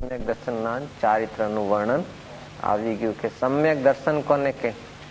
સમ્યક દર્શનના ચારિત્રનું વર્ણન આવી ગયું કે સમ્યક દર્શન કોને કે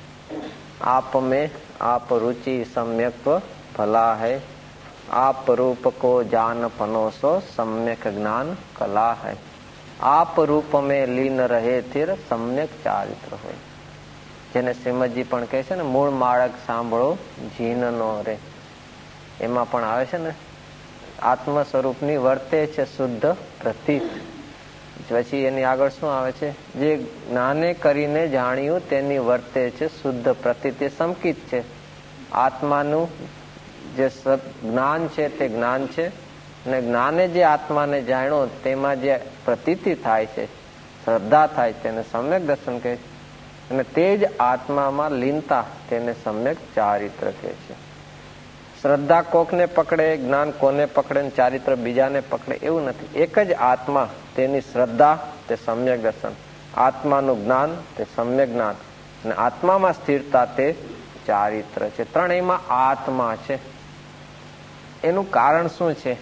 આપ में आप रुचि सम्यक भला है, आप रूप को जान पनोसो सम्यक ज्ञान कला है, आप रूપ में લીન રહે તીર સમ્યક ચારિત્ર હોય. જેને શ્રીમદજી પણ કહે છે ને મૂળ માળક સાંભળો જીન નો રે, એમાં પણ આવે છે ને આત્મ સ્વરૂપની વર્તે છે શુદ્ધ પ્રતીત. પછી એની આગળ શું આવે છે? જે જ્ઞાને કરીને જાણ્યું તેની વર્તે છે શુદ્ધ પ્રતીત. એ સંકિત છે. આત્માનું જે જ્ઞાન છે તે જ્ઞાન છે, અને જ્ઞાને જે આત્માને જાણ્યો તેમાં જે પ્રતીતિ થાય છે, શ્રદ્ધા થાય તેને સમ્યક દર્શન કહે છે. અને તે જ આત્મામાં લીનતા તેને સમ્યક ચારિત્ર કહે છે. શ્રદ્ધા કોકને પકડે, જ્ઞાન કોને પકડે, ચારિત્ર બીજાને પકડે એવું નથી. એક જ આત્મા, તેની શ્રદ્ધા તે સમ્યક દર્શન, આત્માનું જ્ઞાન તે સમ્યક જ્ઞાન, અને આત્મામાં સ્થિરતા તે ચારિત્ર છે. ત્રણેયમાં આત્મા છે. એનું કારણ શું છે?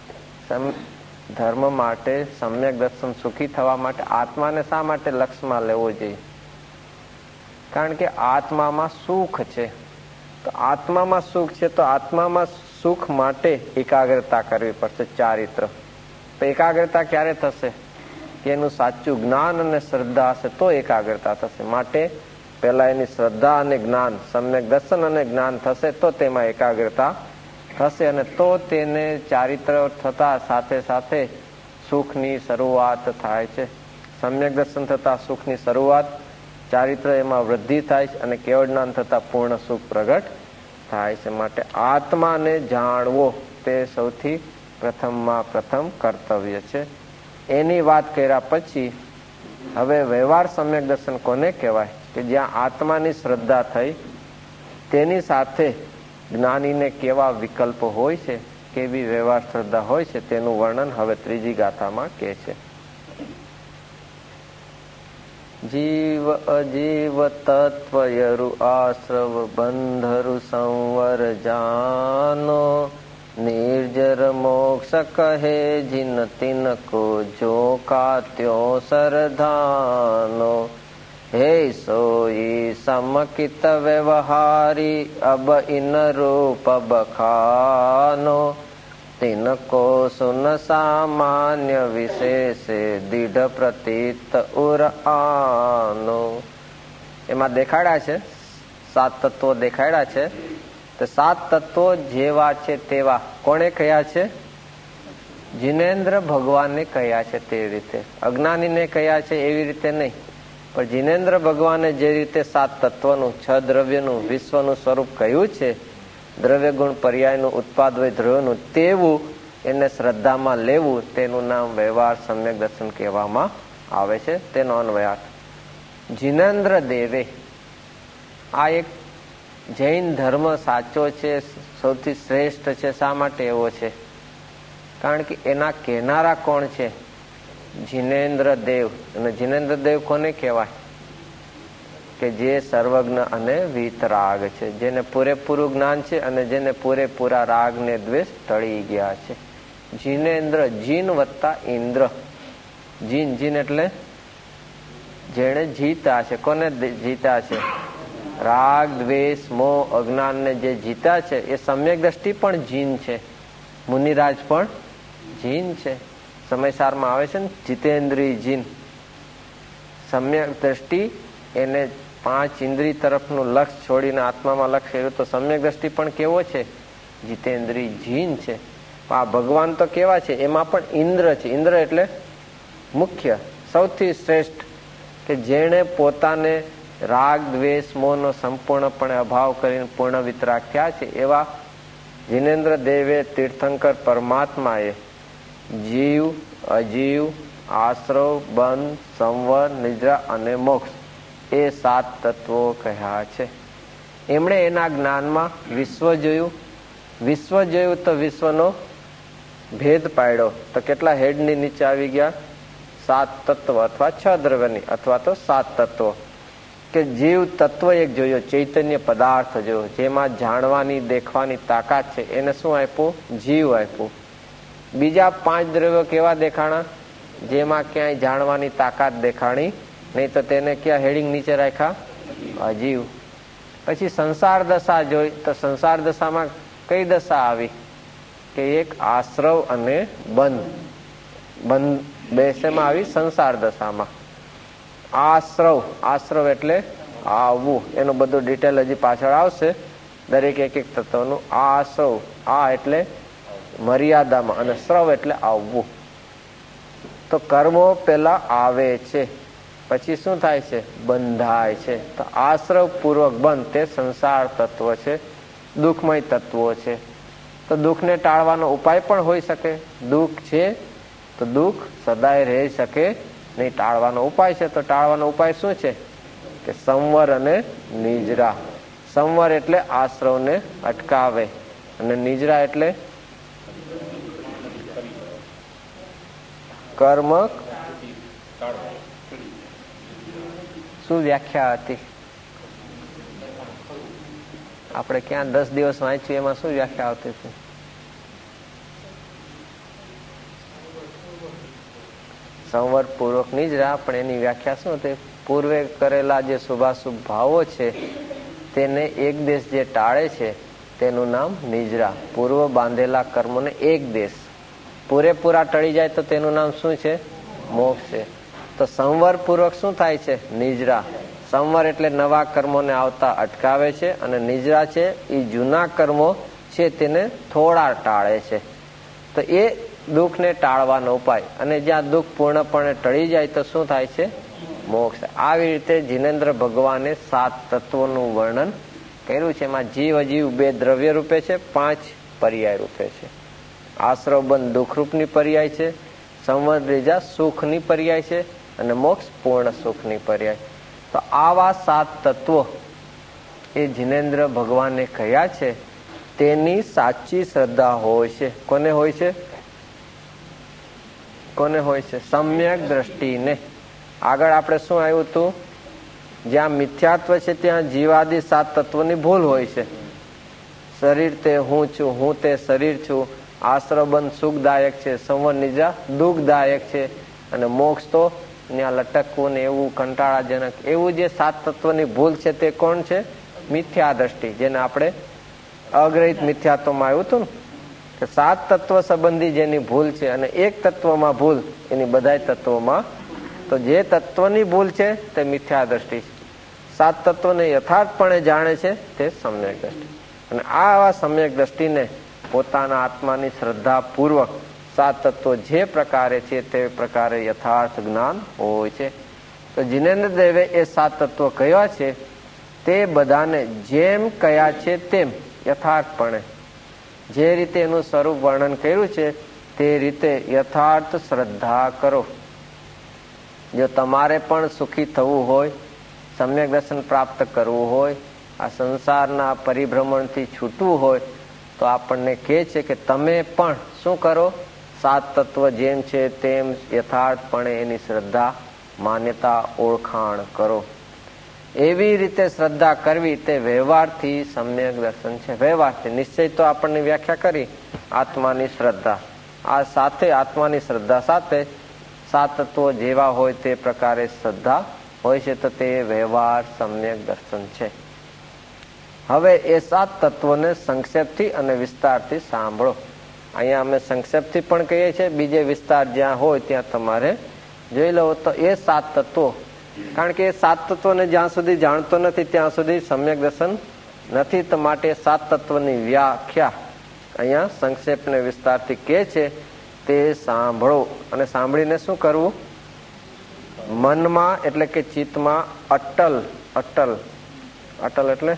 ધર્મ માટે સમ્યક દર્શન સુખી થવા માટે આત્માને શા માટે લક્ષમાં લેવો જોઈએ? કારણ કે આત્મામાં સુખ છે. તો આત્મામાં સુખ છે તો આત્મામાં સુખ માટે એકાગ્રતા કરવી પડશે, ચારિત્ર. તો એકાગ્રતા ક્યારે થશે? કે એનું સાચું જ્ઞાન અને શ્રદ્ધા હશે તો એકાગ્રતા થશે. માટે પહેલા એની શ્રદ્ધા અને જ્ઞાન, સમ્યક દર્શન અને જ્ઞાન થશે તો તેમાં એકાગ્રતા થશે, અને તો તેને ચારિત્ર થતા સાથે સાથે સુખની શરૂઆત થાય છે. સમ્યક દર્શન થતા સુખની શરૂઆત, ચારિત્ર એમાં વૃદ્ધિ થાય છે, અને કેવળ જ્ઞાન થતા પૂર્ણ સુખ પ્રગટ થાય છે. માટે આત્માને જાણવો તે સૌથી પ્રથમમાં પ્રથમ કર્તવ્ય છે. એની વાત કર્યા પછી હવે વ્યવહાર સમ્યક દર્શન કોને કહેવાય? કે જ્યાં આત્માની શ્રદ્ધા થઈ, તેની સાથે જ્ઞાનીને કેવા વિકલ્પ હોય છે, કેવી વ્યવહાર શ્રદ્ધા હોય છે, તેનું વર્ણન હવે ત્રીજી ગાથામાં કહે છે. જીવ અજીવ તત્વયરુ આશ્રવ બંધરુ સંવર જાનો, નિર્જર મોક્ષ કહે જીન તિनको જો કાત્યો સરધાનો, હે સોઈ સમકિત વ્યવહારી અબ ઇન રૂપ બખાનો, તિनको સુન સામાન્ય વિશેષે દીઢ પ્રતીત ઉર આનો. એમાં દેખાડ્યા છે 7 તત્વો દેખાડ્યા છે. તો 7 તત્વો જેવા છે તેવા કોણે કહ્યા છે? જીનેન્દ્ર ભગવાને કહ્યા છે. તે રીતે અજ્ઞાનીને કહ્યા છે એવી રીતે નહીં, પણ જીનેન્દ્ર ભગવાને જે રીતે 7 તત્વનું, 6 દ્રવ્યનું, વિશ્વનું સ્વરૂપ કહ્યું છે, દ્રવ્ય ગુણ પર્યાયનું, ઉત્પાદ વય દ્રવ્યનું, તેવું એને શ્રદ્ધામાં લેવું, તેનું નામ વ્યવહાર સમ્યક દર્શન કહેવામાં આવે છે. તેનો અન્વયાર્થ જીનેન્દ્ર દેવે, આ એક જૈન ધર્મ સાચો છે, સૌથી શ્રેષ્ઠ છે. શા માટે એવો છે? કારણ કે એના કહેનારા કોણ છે? જીનેન્દ્ર દેવ. અને જીનેન્દ્ર દેવ કોને કહેવાય? કે જે સર્વજ્ઞ અને વીતરાગ છે, જેને પૂરેપૂરું જ્ઞાન છે અને જેને પૂરેપૂરા રાગ ને દ્વેષ ટળી ગયા છે. જીનેન્દ્ર, જીન વત્તા ઇન્દ્ર. જીન, જીન એટલે જેને જીતા છે. કોને જીતા છે? રાગ દ્વેષ મોહ અજ્ઞાન ને જે જીતા છે એ સમ્યક દ્રષ્ટિ પણ જીન છે, મુનિરાજ પણ જીન છે. સમયસારમાં આવે છે ને જીતેન્દ્રિય જીન. સમ્યક દ્રષ્ટિ એને 5 ઇન્દ્રિય તરફનું લક્ષ છોડીને આત્મામાં લક્ષ કર્યું, તો સમ્યક દ્રષ્ટિ પણ કેવો છે? જીતેન્દ્રિય જીન છે. આ ભગવાન તો કેવા છે? એમાં પણ ઇન્દ્ર છે. ઇન્દ્ર એટલે મુખ્ય, સૌથી શ્રેષ્ઠ, કે જેણે પોતાને રાગ દ્વેષ મોહનો સંપૂર્ણપણે અભાવ કરીને પૂર્ણ વિતરાગ થયા છે. એવા જીનેન્દ્ર દેવે તીર્થંકર પરમાત્માએ જીવ, અજીવ, આશ્રવ, બંધ, સંવર, નિદ્રા અને મોક્ષ એ 7 તત્વો કહ્યા છે. એમણે એના જ્ઞાનમાં વિશ્વ જોયું. વિશ્વ જોયું તો વિશ્વનો ભેદ પાડ્યો. તો કેટલા હેડની નીચે આવી ગયા? 7 તત્વ અથવા 6 દ્રવ્યની અથવા તો 7 તત્વો. કે જીવ તત્વ એક જોયો, ચૈતન્ય પદાર્થ જોયો, જેમાં જાણવાની દેખવાની તાકાત છે. એને શું આપ્યું? જીવ આપ્યું. બીજા 5 દ્રવ્યો કેવા દેખાણા? જેમાં ક્યાંય જાણવાની તાકાત દેખાણી નહીં, તો તેને ક્યાં હેડિંગ નીચે રાખ્યા? અજીવ. પછી સંસાર દશા જોઈ, તો સંસાર દશામાં કઈ દશા આવી? કે એક આશ્રવ અને બંધ બે શેમાં આવી? સંસાર દશામાં. આશ્રવ એટલે આવવું, એનું બધું ડિટેલ હજી પાછળ આવશે દરેક એક એક તત્વનું. આશ્રવ, આ એટલે મર્યાદામાં, અને શ્રવ એટલે આવવું. તો કર્મો પેલા આવે છે, પછી શું થાય છે? બંધાય છે. તો આશ્રવ પૂર્વક બંધ તે સંસાર તત્વ છે, દુઃખમય તત્વો છે. તો દુઃખને ટાળવાનો ઉપાય પણ હોઈ શકે. દુઃખ છે તો દુઃખ સદાય રહી શકે નહીં, ટાળવાનો ઉપાય છે. તો ટાળવાનો ઉપાય શું છે? કે સંવર અને નિજરા. સંવર એટલે આશ્રવને અટકાવે, અને નિજરા એટલે કર્મ. શું વ્યાખ્યા હતી? આપણે ક્યાં 10 દિવસ વાંચ્યું, એમાં શું વ્યાખ્યા આવતી હતી? સંવર પૂર્વક નિજરા. પણ એની વ્યાખ્યા શું હતી? પૂર્વે કરેલા જે શુભાશુભ ભાવો છે તેને એક દેશ જે ટાળે છે તેનું નામ નિજરા. પૂર્વ બાંધેલા કર્મોને એક દેશ પૂરેપૂરા ટળી જાય તો તેનું નામ શું છે? મોક્ષ છે. તો સંવર પૂર્વક શું થાય છે? નિજરા. સંવર એટલે નવા કર્મોને આવતા અટકાવે છે, અને નિજરા છે એ જૂના કર્મો છે તેને થોડા ટાળે છે. તો એ દુઃખને ટાળવાનો ઉપાય. અને જ્યાં દુઃખ પૂર્ણપણે ટળી જાય તો શું થાય છે? મોક્ષ. આવી રીતે જિનેન્દ્ર ભગવાને 7 તત્વોનું વર્ણન કર્યું છે. એમાં જીવ અજીવ 2 દ્રવ્ય રૂપે છે, 5 પર્યાય રૂપે છે. આશ્રવ બંધ દુઃખ રૂપની પર્યાય છે, સંવર નિજરા સુખની પર્યાય છે, અને મોક્ષ પૂર્ણ સુખની પર્યાય. તો આવા 7 તત્વો એ જિનેન્દ્ર ભગવાને કહ્યા છે. તેની સાચી શ્રદ્ધા હોય છે. કોને હોય છે? કોને હોય છે? સમ્યક દ્રષ્ટિને. આગળ આપણે શું આવ્યું હતું? જ્યાં મિથ્યાત્વ છે ત્યાં જીવાદી 7 તત્વોની ભૂલ હોય છે. શરીર તે હું છું, હું તે શરીર છું. આશ્રવબંધ સુખદાયક છે, સંવર નિજરા દુઃખદાયક છે, અને મોક્ષ તો ત્યાં લટકવું ને એવું કંટાળાજનક. એવું જે 7 તત્વની ભૂલ છે તે કોણ છે? મિથ્યા દ્રષ્ટિ, જેને આપણે અગ્રહિત મિથ્યાત્વમાં આવ્યું હતું ને, કે 7 તત્વ સંબંધી જેની ભૂલ છે, અને એક તત્વમાં ભૂલ એની બધા તત્વોમાં. તો જે તત્વની ભૂલ છે તે મિથ્યા દ્રષ્ટિ છે. 7 તત્વને યથાર્થપણે જાણે છે તે સમ્યક દ્રષ્ટિ. અને આવા સમ્યક દ્રષ્ટિને પોતાના આત્માની શ્રદ્ધા પૂર્વક 7 તત્વો જે પ્રકારે છે તે પ્રકારે યથાર્થ જ્ઞાન હોય છે. તો જિનેન્દ્ર દેવે એ 7 તત્વો કયા છે તે બધાને જેમ કયા છે તેમ યથાર્થપણે જે રીતે એનું સ્વરૂપ વર્ણન કર્યું છે તે રીતે યથાર્થ શ્રદ્ધા કરો. જો તમારે પણ સુખી થવું હોય, સમ્યક દર્શન પ્રાપ્ત કરવું હોય, આ સંસારના પરિભ્રમણથી છૂટવું હોય, તો આપણને કહે છે કે તમે પણ શું કરો? 7 તત્વ જેમ છે તેમ યથાર્થપણે એની શ્રદ્ધા, માન્યતા, ઓળખાણ કરો. એવી રીતે શ્રદ્ધા કરવી તે વ્યવહારથી સમ્યક દર્શન છે. વ્યવહારથી નિશ્ચય તો આપણને વ્યાખ્યા કરી આત્માની શ્રદ્ધા. આ સાથે આત્માની શ્રદ્ધા સાથે 7 તત્વો જેવા હોય તે પ્રકારે શ્રદ્ધા હોય છે, તો તે વ્યવહાર સમ્યક દર્શન છે. હવે એ 7 તત્વોને સંક્ષેપથી અને વિસ્તારથી સાંભળો. અહીંયા અમે સંક્ષેપથી પણ કહીએ છીએ, બીજે વિસ્તાર જ્યાં હોય ત્યાં તમારે જોઈ લો. તો એ 7 તત્વો, કારણ કે એ 7 તત્વોને જ્યાં સુધી જાણતો નથી ત્યાં સુધી સમ્યક દર્શન નથી. તો માટે 7 તત્વની વ્યાખ્યા અહીંયા સંક્ષેપ ને વિસ્તારથી કહે છે તે સાંભળો. અને સાંભળીને શું કરવું? મનમાં એટલે કે ચિત્તમાં અટલ એટલે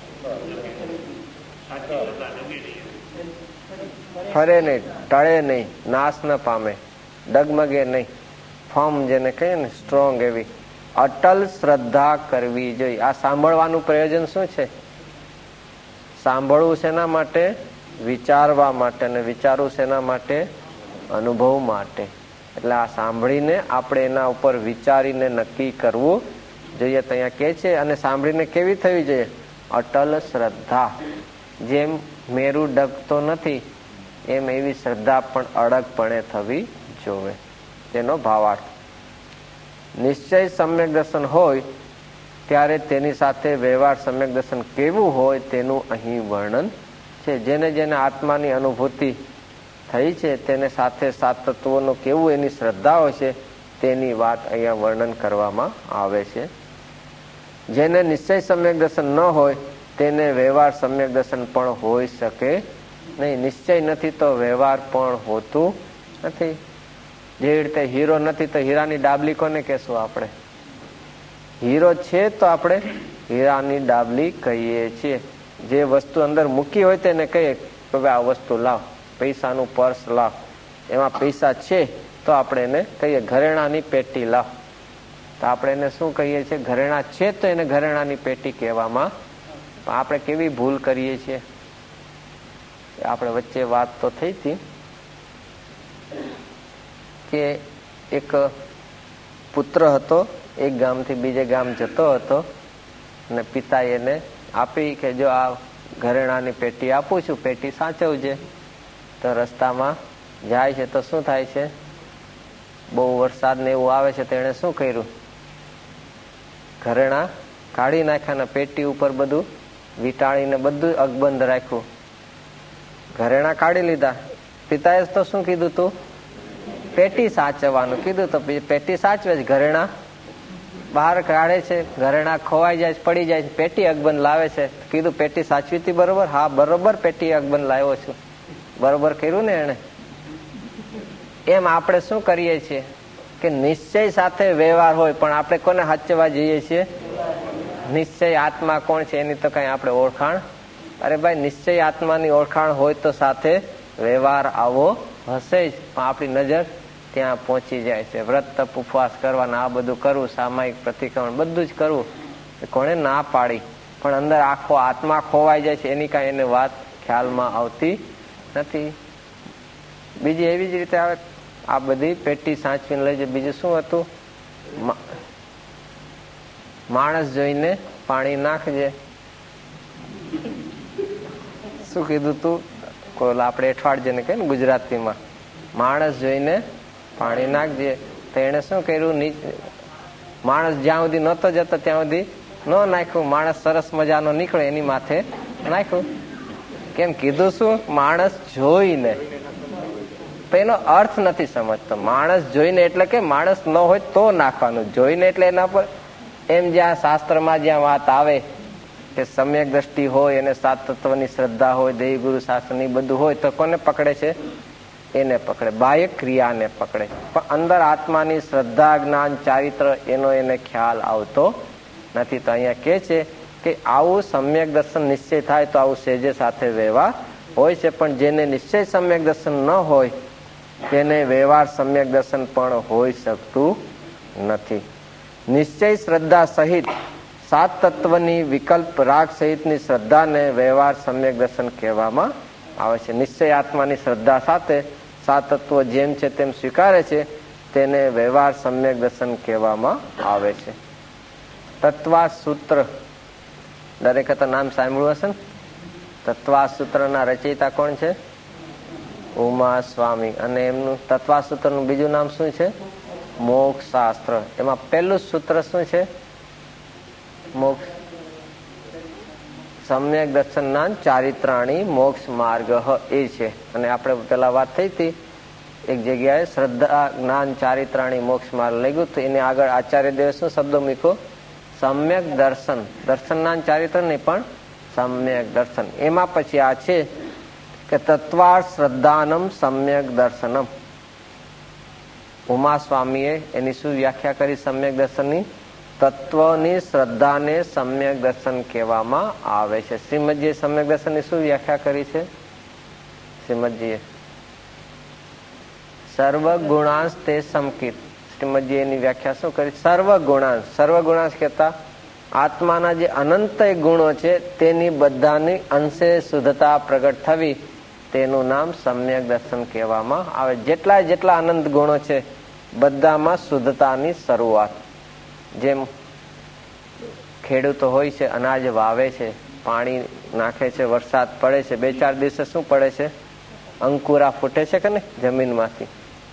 ફરે નહીં, ટળે નહીં, નાશ ન પામે, ડગમગે નહીં, ફર્મ જેને કહીએ ને સ્ટ્રોંગ, એવી અટલ શ્રદ્ધા કરવી જોઈએ. આ સાંભળવાનું પ્રયોજન શું છે? સાંભળવું શેના માટે? વિચારવા માટે. અને વિચારવું શેના માટે? અનુભવ માટે. એટલે આ સાંભળીને આપણે એના ઉપર વિચારીને નક્કી કરવું જોઈએ. તો અહીંયા કે છે, અને સાંભળીને કેવી થવી જોઈએ? અટલ શ્રદ્ધા. જેમ મેરુ ડગતો નથી એમ એવી શ્રદ્ધા પણ અડગપણે થવી જોવે. તેનો ભાવાર્થ. નિશ્ચય સમ્યક દર્શન હોય ત્યારે તેની સાથે વ્યવહાર સમ્યક દર્શન કેવું હોય તેનું અહીં વર્ણન છે. જેને જેને આત્માની અનુભૂતિ થઈ છે તેને સાથે સાત તત્વોનું કેવું એની શ્રદ્ધાઓ છે તેની વાત અહીંયા વર્ણન કરવામાં આવે છે. જેને નિશ્ચય સમ્યક દર્શન ન હોય તેને વ્યવહાર સમ્યક દર્શન પણ હોઈ શકે નહીં. નિશ્ચય નથી તો વ્યવહાર પણ હોતું નથી. જેવી રીતે હીરો નથી તો હીરાની ડાબલી કોને કહેશું આપણે? હીરો છે તો આપણે હીરાની ડાબલી કહીએ છીએ. જે વસ્તુ અંદર મૂકી હોય તેને કહીએ કે ભાઈ આ વસ્તુ લાવ, પૈસાનું પર્સ લાવ, એમાં પૈસા છે તો આપણે એને કહીએ ઘરેણાની પેટી લાવ. તો આપણે એને શું કહીએ છીએ? ઘરેણા છે તો એને ઘરેણાની પેટી કહેવામાં. આપણે કેવી ભૂલ કરીએ છીએ. આપણે વચ્ચે વાત તો થઈ હતી કે એક પુત્ર હતો, એક ગામથી બીજે ગામ જતો હતો અને પિતાએ એને આપી કે જો આ ઘરેણાની પેટી આપું છું, પેટી સાચવજે. તો રસ્તામાં જાય છે તો શું થાય છે? બહુ વરસાદ ને એવું આવે છે તો એને શું કર્યું? ઘરેણા કાઢી નાખ્યા ને પેટી ઉપર બધું વીંટાળીને બધું અકબંધ રાખ્યું. ઘરેણા કાઢી લીધા. પિતાએ તો શું કીધું? તું પેટી સાચવવાનું કીધું તો પેટી સાચવે છે. ઘરેણા બહાર કાઢે છે, ઘરેણા ખોવાઈ જાય છે, પડી જાય છે, પેટી અકબંધ લાવે છે. કીધું પેટી સાચવી હતી બરોબર? હા બરોબર પેટી અકબંધ લાવ્યો છું. બરોબર કર્યું ને એને? એમ આપણે શું કરીએ છીએ કે નિશ્ચય સાથે વ્યવહાર હોય પણ આપણે કોને સાચવવા જઈએ છીએ? નિશ્ચય આત્મા કોણ છે એની તો કઈ આપણે ઓળખાણ. અરે ભાઈ નિશ્ચય આત્માની ઓળખાણ હોય તો સાથે વ્યવહાર આવો હશે જ, પણ આપણી નજર ત્યાં પહોંચી જાય છે. વ્રત તપ ઉપવાસ કરવાના, આ બધું કરવું, સામાયિક પ્રતિક્રમણ બધું જ કરવું, કોણે ના પાડી? પણ અંદર આખો આત્મા ખોવાઈ જાય છે એની કાંઈ એને વાત ખ્યાલમાં આવતી નથી. બીજી એવી જ રીતે આવે આ બધી પેટી સાચવીને લઈ જાય. બીજું શું હતું? માણસ જોઈને પાણી નાખજે. શું કીધું તું? આપણે અઠવાડિયે ને કહે ને ગુજરાતીમાં, માણસ જોઈને પાણી નાખજે. તો એને શું કર્યું? માણસ જ્યાં સુધી નહોતો જતો ત્યાં સુધી ન નાખ્યું. માણસ સરસ મજાનો નીકળે એની માથે નાખ્યું. કેમ કીધું? શું? માણસ જોઈને. એનો અર્થ નથી સમજતો. માણસ જોઈને એટલે કે માણસ ન હોય તો નાખવાનું. જોઈને એટલે એના પર એમ જ્યાં શાસ્ત્રમાં જ્યાં વાત આવે કે સમ્યક દ્રષ્ટિ હોય અને સાત તત્વની શ્રદ્ધા હોય, દેવી ગુરુ શાસ્ત્રની બધું હોય તો કોને પકડે છે? એને પકડે, બાહ્ય ક્રિયાને પકડે. પણ અંદર આત્માની શ્રદ્ધા, જ્ઞાન, ચારિત્ર એનો એને ખ્યાલ આવતો નથી. તો અહીંયા કે છે કે આવું સમ્યક દર્શન નિશ્ચય થાય તો આવું સેજે સાથે વ્યવહાર હોય છે. પણ જેને નિશ્ચય સમ્યક દર્શન ન હોય તેને વ્યવહાર સમ્યક દર્શન પણ હોઈ શકતું નથી. નિશ્ચય શ્રદ્ધા સહિત સાત તત્વની વિકલ્પ રાગ સહિતની શ્રદ્ધાને વ્યવહાર સમ્યક દર્શન કહેવામાં આવે છે. નિશ્ચય આત્માની શ્રદ્ધા સાથે સાત તત્વો જેમ છે તેમ સ્વીકારે છે તેને વ્યવહાર સમ્યક દર્શન કહેવામાં આવે છે. તત્વા સૂત્ર દરેકે તો નામ સાંભળ્યું હશે ને? તત્વા સૂત્રના રચયિતા કોણ છે? ઉમા સ્વામી. અને એમનું તત્વા સૂત્રનું બીજું નામ શું છે? મોક્ષ શાસ્ત્ર. એમાં પહેલું સૂત્ર શું છે? મોક્ષ સમ્યક દર્શનના ચારિત્રાણી મોક્ષ માર્ગ એ છે. અને આપણે પેલા વાત થઈ હતી એક જગ્યાએ શ્રદ્ધા જ્ઞાન ચારિત્રાણી મોક્ષ માર્ગ લઈ ગયું તો એને આગળ આચાર્ય દેવે શું શબ્દો મૂક્યો? સમ્યક દર્શન. દર્શનના ચારિત્ર નહીં પણ સમ્યક દર્શન. એમાં પછી આ છે કે તત્વાર્થ શ્રદ્ધાનમ સમ્યક દર્શનમ. ઉમા સ્વામીએ એની શું વ્યાખ્યા કરી સમ્યક દર્શનની? તત્વની શ્રદ્ધાને સમ્યક દર્શન કહેવામાં આવે છે. શ્રીમદજીએ સમ્યક દર્શનની શું વ્યાખ્યા કરી છે? શ્રીમદજીએ સર્વ ગુણાંશ તે સમકિત. શ્રીમદજી એની વ્યાખ્યા શું કરી? સર્વ ગુણાંશ. સર્વ ગુણાંશ કહેતા આત્માના જે અનંત ગુણો છે તેની બધાની અંશે શુદ્ધતા પ્રગટ થવી, તેનું નામ સમ્યક દર્શન કહેવામાં આવે. જેટલા અનંત ગુણો છે બધામાં શુદ્ધતાની શરૂઆત. જેમ ખેડૂતો હોય છે, અનાજ વાવે છે, પાણી નાખે છે, વરસાદ પડે છે, 2-4 દિવસે શું પડે છે? અંકુરા ફૂટે છે કે નહીં જમીનમાંથી.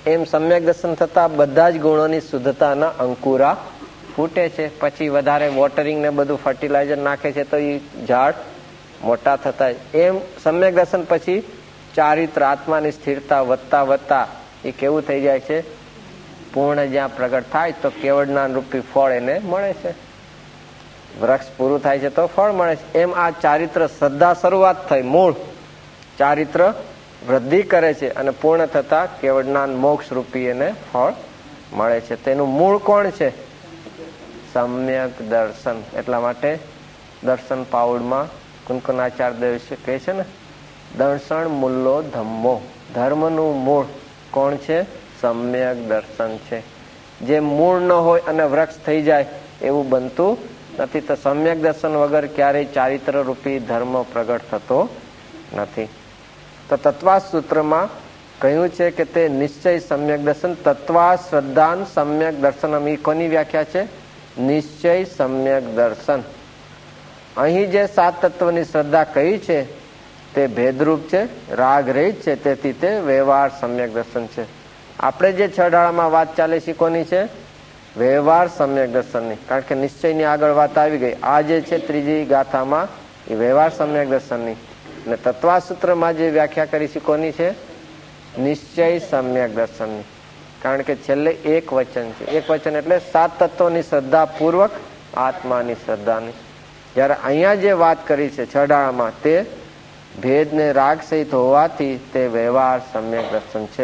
એમ સમ્યક દર્શન થતા બધા જ ગુણોની શુદ્ધતાના અંકુરા ફૂટે છે. પછી વધારે વોટરિંગ ને બધું ફર્ટિલાઇઝર નાખે છે તો એ ઝાડ મોટા થતા. એમ સમ્યક દર્શન પછી ચારિત્ર આત્માની સ્થિરતા વધતા વધતા એ કેવું થઈ જાય છે, પૂર્ણ જ્યાં પ્રગટ થાય તો કેવળના રૂપી ફળ એને મળે છે. વૃક્ષ પૂરું થાય છે તો ફળ મળે છે. એમ આ ચારિત્ર શ્રદ્ધા શરૂઆત થઈ, મૂળ ચારિત્ર વૃદ્ધિ કરે છે અને પૂર્ણ થતા કેવળના મોક્ષ રૂપી એને ફળ મળે છે. તેનું મૂળ કોણ છે? સમ્યક દર્શન. એટલા માટે દર્શન પાઉડમાં કુંકનાચાર્ય દેવ કહે છે ને, દર્શન મૂલો ધમ્મો. ધર્મનું મૂળ કોણ છે? સમ્યક દર્શન છે. જે મૂળ ન હોય અને વૃક્ષ થઈ જાય એવું બનતું નથી. તો સમ્યક દર્શન વગર ક્યારેય ચારિત્ર રૂપી ધર્મ પ્રગટ થતો નથી. તો તત્વા સૂત્રમાં કહ્યું છે કે તે નિશ્ચય સમ્યક દર્શન, તત્વા શ્રદ્ધાન સમ્યક દર્શન. એ કોની વ્યાખ્યા છે? નિશ્ચય સમ્યક દર્શન. અહીં જે 7 તત્વની શ્રદ્ધા કહી છે તે ભેદરૂપ છે, રાગ રહિત છે, તેથી તે વ્યવહાર સમ્યક દર્શન છે. આપણે જે 6 ડાળામાં વાત ચાલે છે કોની છે? વ્યવહાર સમ્યક દર્શનની. કારણ કે નિશ્ચયની આગળ વાત આવી ગઈ. આ જે છે ત્રીજી ગાથામાં એ વ્યવહાર સમ્યક દર્શનની. અને તત્વાસૂત્રમાં જે વ્યાખ્યા કરી છે કોની છે? નિશ્ચય સમ્યક દર્શનની. કારણ કે છેલ્લે એક વચન છે. એક વચન એટલે 7 તત્વોની શ્રદ્ધા પૂર્વક આત્માની શ્રદ્ધાની. જયારે અહીંયા જે વાત કરી છે 6 ડાળામાં તે ભેદ ને રાગ સહિત હોવાથી તે વ્યવહાર સમ્યક દર્શન છે.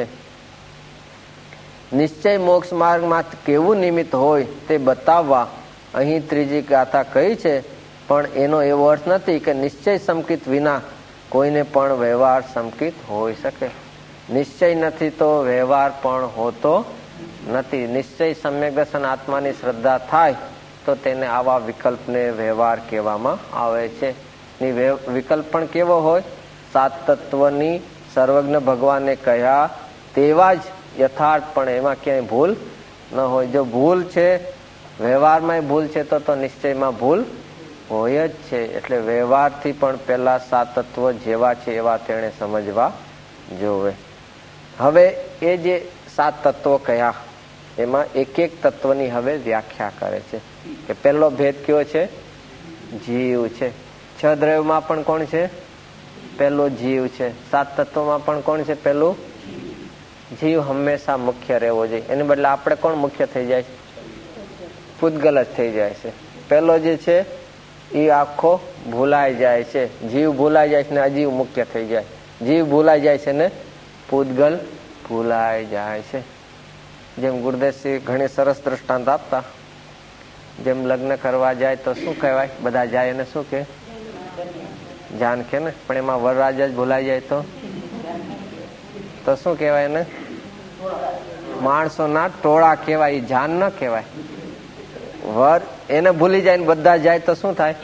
નિશ્ચય મોક્ષ માર્ગમાં કેવું નિમિત્ત હોય તે બતાવવા અહીં ત્રીજી ગાથા કહી છે. પણ એનો એવો અર્થ નથી કે નિશ્ચય સંકિત વિના કોઈને પણ વ્યવહાર સંકિત હોઈ શકે. નિશ્ચય નથી તો વ્યવહાર પણ હોતો નથી. નિશ્ચય સમ્યક દર્શન આત્માની શ્રદ્ધા થાય તો તેને આવા વિકલ્પને વ્યવહાર કહેવામાં આવે છે. વિકલ્પ પણ કેવો હોય? 7 તત્વની સર્વજ્ઞ ભગવાને કહ્યા તેવા જ યથાર્થ, પણ એમાં ક્યાંય ભૂલ ન હોય. જો ભૂલ છે, વ્યવહારમાં ભૂલ છે તો નિશ્ચયમાં ભૂલ હોય જ છે. એટલે વ્યવહારથી પણ પેલા 7 તત્વ જેવા છે એવા તેને સમજવા જોવે. હવે એ જે 7 તત્વો કયા એમાં એક એક તત્વની હવે વ્યાખ્યા કરે છે. કે પહેલો ભેદ કયો છે? જીવ છે. 6 દ્રવ્યમાં પણ કોણ છે? પહેલો જીવ છે. 7 તત્વોમાં પણ કોણ છે? પહેલું જીવ હંમેશા મુખ્ય રહેવો જોઈએ. એને બદલે આપણે કોણ મુખ્ય થઈ જાય છે? પૂતગલ જ થઈ જાય છે. પહેલો જે છે એ આખો ભૂલાઈ જાય છે. જીવ ભૂલાઈ જાય છે ને અજીવ મુખ્ય થઈ જાય. જીવ ભૂલાઈ જાય છે ને પૂતગલ ભૂલાઈ જાય છે. જેમ ગુરુદેવસિંહ ઘણી સરસ દ્રષ્ટાંત આપતા, જેમ લગ્ન કરવા જાય તો શું કહેવાય? બધા જાય એને શું કે? જાન કે ને. પણ એમાં વરરાજ જ ભૂલાઈ જાય તો શું કહેવાય એને? માણસોના ટોળા કહેવાય, જાન ન કહેવાય. વર એને ભૂલી જાય ને બધા જાય તો શું થાય?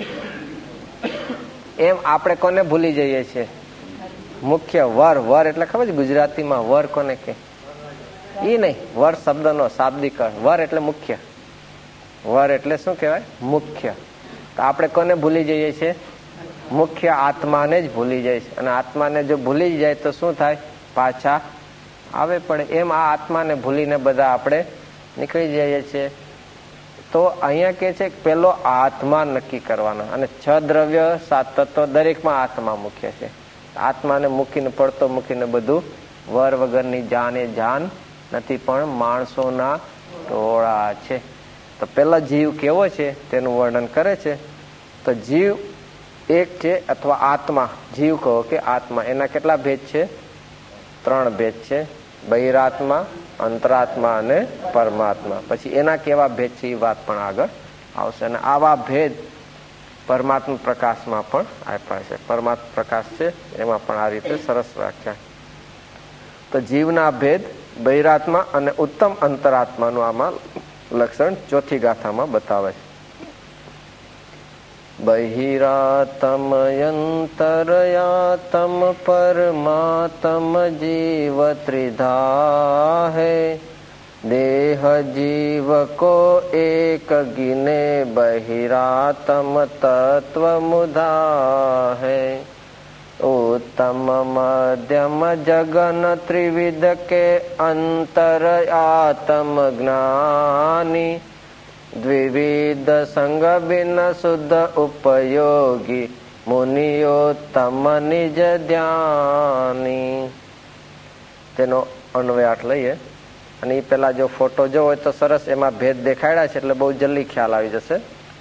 એમ આપણે કોને ભૂલી જઈએ છીએ? મુખ્ય વર. વર એટલે ખબર છે ગુજરાતીમાં વર કોને કે? ઈ નહીં, વર શબ્દનો શાબ્દિક અર્થ. વર એટલે મુખ્ય. વર એટલે શું કહેવાય? મુખ્ય. તો આપણે કોને ભૂલી જઈએ છીએ? મુખ્ય આત્માને જ ભૂલી જાય છે. અને આત્માને જો ભૂલી જાય તો શું થાય? પાછા આવે પડે. એમ આ આત્માને ભૂલીને બધા આપણે નીકળી જઈએ છીએ. તો અહીંયા કે છે પેલો આત્મા નક્કી કરવાના. અને 6 દ્રવ્ય 7 તત્વ દરેકમાં આત્મા મુખ્ય છે. આત્માને મૂકીને પડતો મૂકીને બધું વર વગરની જાન એ જાન નથી, પણ માણસોના ટોળા છે. તો પેલા જીવ કેવો છે તેનું વર્ણન કરે છે. તો જીવ એક છે અથવા આત્મા. જીવ કહો કે આત્મા, એના કેટલા ભેદ છે? 3 ભેદ છે. બહિરાત્મા, અંતરાત્મા અને પરમાત્મા. પછી એના કેવા ભેદ છે એ વાત પણ આગળ આવશે. અને આવા ભેદ પરમાત્મા પ્રકાશમાં પણ આપ્યા છે. પરમાત્મા પ્રકાશ છે એમાં પણ આ રીતે સરસ વ્યાખ્યા. તો જીવના ભેદ, બહિરાત્મા અને ઉત્તમ અંતરાત્માનું આમાં લક્ષણ 4થી ગાથામાં બતાવે છે. બહિરાતમયંતરયાતમ પરમાત્મ જીવ ત્રિધા હે દેહ જીવ કો એક ગિને બહિરાતમ તત્વ મુધા હે. उत्तम मध्यम जगन त्रिविध के अंतर आत्म ज्ञानी द्विविध संग बिन शुद्ध उपयोगी मुनियोत्तम निज ધ્યાની. તેનો અન્વયાર્થ લઈએ અને એ પેલા જો ફોટો જો હોય તો સરસ એમાં ભેદ દેખાડ્યા છે એટલે બહુ જલ્દી ખ્યાલ આવી જશે.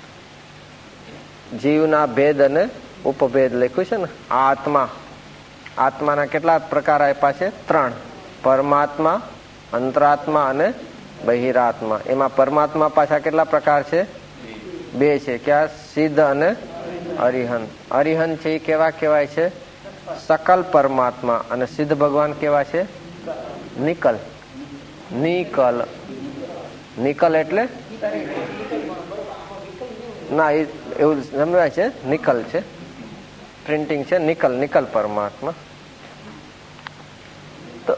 જીવના ભેદ અને ઉપભેદ લખ્યું છે ને. આત્માના કેટલા પ્રકાર આપ્યા છે? 3. પરમાત્મા, અંતરાત્મા અને બહિરાત્મા. એમાં પરમાત્મા પાછા કેટલા પ્રકાર છે? 2 છે. ક્યાં? સિદ્ધ અને અરિહંત. અરિહંત છે એ કેવા કહેવાય છે? સકલ પરમાત્મા. અને સિદ્ધ ભગવાન કેવા છે? નિકલ. નિકલ એટલે ના એવું સમજાય છે. નિકલ છે, પ્રિન્ટિંગ છે. નિકલ પરમાત્મા. તો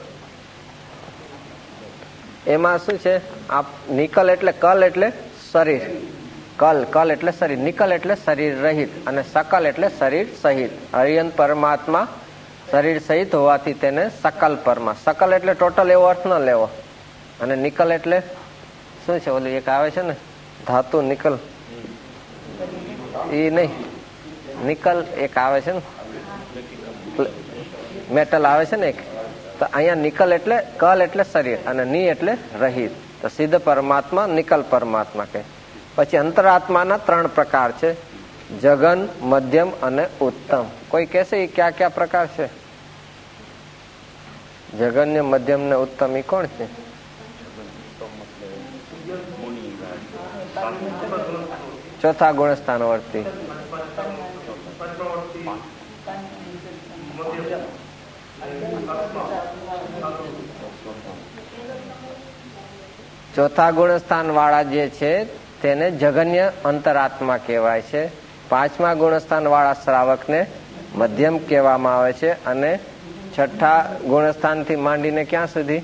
એમાં શું છે? આ નિકલ એટલે કલ એટલે શરીર. કલ એટલે શરીર. નિકલ એટલે શરીર રહિત અને સકલ એટલે શરીર સહિત. અરિહંત પરમાત્મા શરીર સહિત હોવાથી તેને સકલ પરમા. સકલ એટલે ટોટલ એવો અર્થ ન લેવો. અને નિકલ એટલે શું છે? ઓલું એક આવે છે ને ધાતુ નિકલ, એ નહીં. નિકલ એક આવે છે ને મેટલ આવે છે ને એક. તો અહીંયા નિકલ એટલે કલ એટલે શરીર અને ની એટલે રહિત. તો સિદ્ધ પરમાત્મા નિકલ પરમાત્મા કહે. પછી અંતરાત્માના 3 પ્રકાર છે: જગન, મધ્યમ અને ઉત્તમ. કોઈ કહેશે એ કયા કયા પ્રકાર છે? જગન્ય, મધ્યમ ને ઉત્તમ એ કોણ છે? ચોથા ગુણસ્થાન વર્તી. ચોથા ગુણસ્થાન વાળા જે છે તેને જગન્ય અંતરાત્મા કહેવાય છે. 5મા ગુણસ્થાન વાળા શ્રાવકને મધ્યમ કહેવામાં આવે છે. અને 6ઠા ગુણસ્થાન થી માંડીને ક્યાં સુધી?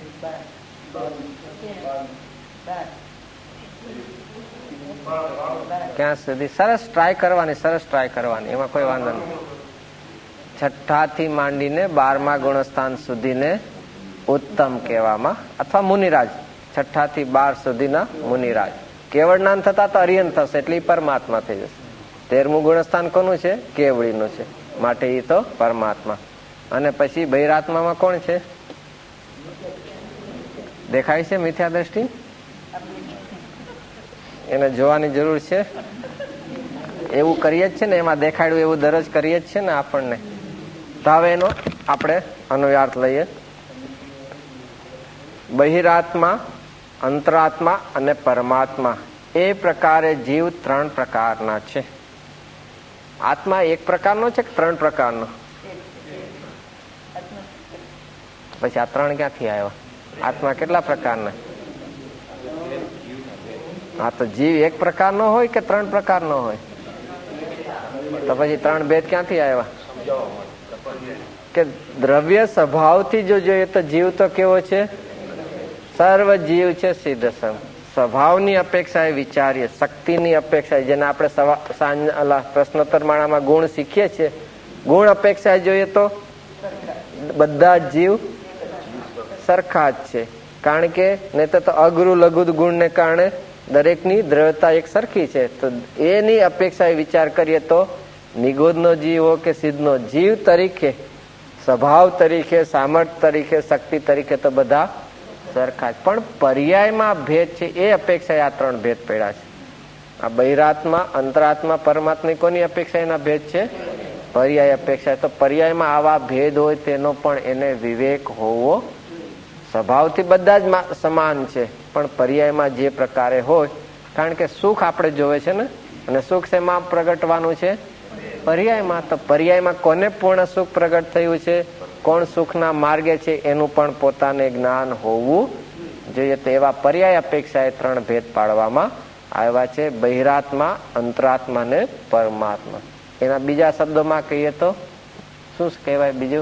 ક્યાં સુધી? સરસ ટ્રાય કરવાની, એમાં કોઈ વાંધો નહીં. 6ઠા થી માંડીને 12મા ગુણસ્થાન સુધીને ઉત્તમ કહેવામાં અથવા મુનિરાજ. 6ઠા થી 12 સુધીના મુનિરાજ. કેવળ જ્ઞાન થતા તો અરિહંત થશે એટલે પરમાત્મા થઈ જશે. 13મું ગુણસ્થાન કોનું છે? કેવળીનું છે, માટે એ તો પરમાત્મા. અને પછી બહિરાત્મામાં કોણ છે? દેખાય છે મિથ્યા દ્રષ્ટિ? એને જોવાની જરૂર છે. એવું કરીએ જ છે ને, એમાં દેખાડ્યું એવું દરરોજ કરીએ જ છે ને આપણને. તો હવે એનો આપણે અન્વયાર્થ લઈએ. બહિરાત્મા, અંતરાત્મા અને પરમાત્મા એ પ્રકારે જીવ 3 પ્રકારના છે. આત્મા એક પ્રકારનો છે કે 3 પ્રકારનો? પછી આ 3 ક્યાંથી આવ્યો? આત્મા કેટલા પ્રકારના? હા, તો જીવ એક પ્રકારનો હોય કે 3 પ્રકારનો હોય? તો પછી 3 ભેદ ક્યાંથી આવ્યા? કે દ્રવ્ય સ્વભાવથી જો જોઈએ તો જીવ તો કેવો છે? સર્વ જીવ છે સિદ્ધ સમ. સ્વભાવની અપેક્ષાએ વિચારીએ, શક્તિની અપેક્ષાએ, જેને આપણે પ્રશ્નોત્તર માળામાં ગુણ શીખીએ છીએ, ગુણ અપેક્ષાએ જોઈએ તો બધા જીવ સરખા જ છે. કારણ કે નહીં તો અગરુ લઘુ ગુણને કારણે દરેકની દ્રવ્યતા એક સરખી છે. તો એની અપેક્ષાએ વિચાર કરીએ તો નિગોદનો જીવ હો કે સિદ્ધનો જીવ તરીકે, સ્વભાવ તરીકે, સામર્થ્ય તરીકે, શક્તિ તરીકે તો બધા સરખા જ. પણ પર્યાયમાં ભેદ છે એ અપેક્ષાએ આ 3 ભેદ પડ્યા છે. આ બહિરાત્મા, અંતરાત્મા, પરમાત્મા કોની અપેક્ષા એના ભેદ છે? પર્યાય અપેક્ષા. તો પર્યાયમાં આવા ભેદ હોય તેનો પણ એને વિવેક હોવો. સ્વભાવથી બધા જ સમાન છે, પણ પર્યાયમાં જે પ્રકારે હોય. કારણ કે સુખ આપણે જોવે છે ને, અને સુખ શેમાં પ્રગટવાનું છે? પર્યાયમાં. તો પર્યાયમાં કોને પૂર્ણ સુખ પ્રગટ થયું છે, કોણ સુખના માર્ગે છે, એનું પણ પોતાને જ્ઞાન હોવું જોઈએ. તો એવા પર્યાય અપેક્ષાએ 3 ભેદ પાડવામાં આવ્યા છે: બહિરાત્મા, અંતરાત્મા ને પરમાત્મા. એના બીજા શબ્દોમાં કહીએ તો શું કહેવાય? બીજું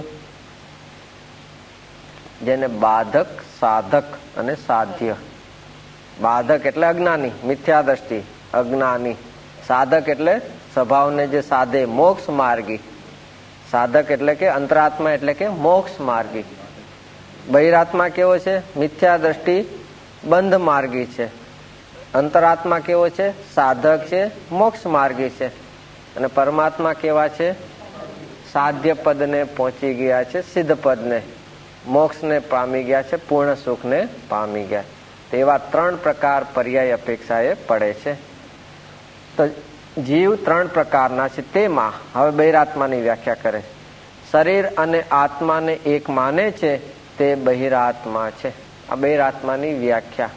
જેને બાધક, સાધક અને સાધ્ય. બાધક એટલે અજ્ઞાની, મિથ્યા દ્રષ્ટિ, અજ્ઞાની. સાધક એટલે સ્વભાવને જે સાધે, મોક્ષ માર્ગી. સાધક એટલે કે અંતરાત્મા એટલે કે મોક્ષ માર્ગી. બહિરાત્મા કેવો છે? મિથ્યા દ્રષ્ટિ બંધ માર્ગી છે. અંતરાત્મા કેવો છે? સાધક છે, મોક્ષ માર્ગી છે. અને પરમાત્મા કેવા છે? સાધ્ય પદને પહોંચી ગયા છે, સિદ્ધ પદને, મોક્ષને પામી ગયા છે, પૂર્ણ સુખને પામી ગયા. તેવા 3 પ્રકાર પર્યાય અપેક્ષાએ પડે છે. તો જીવ 3 પ્રકારના છે. તેમાં હવે બહિરાત્માની વ્યાખ્યા કરે. શરીર અને આત્માને એક માને છે તે બહિરાત્મા છે. આ બહિરાત્માની વ્યાખ્યા.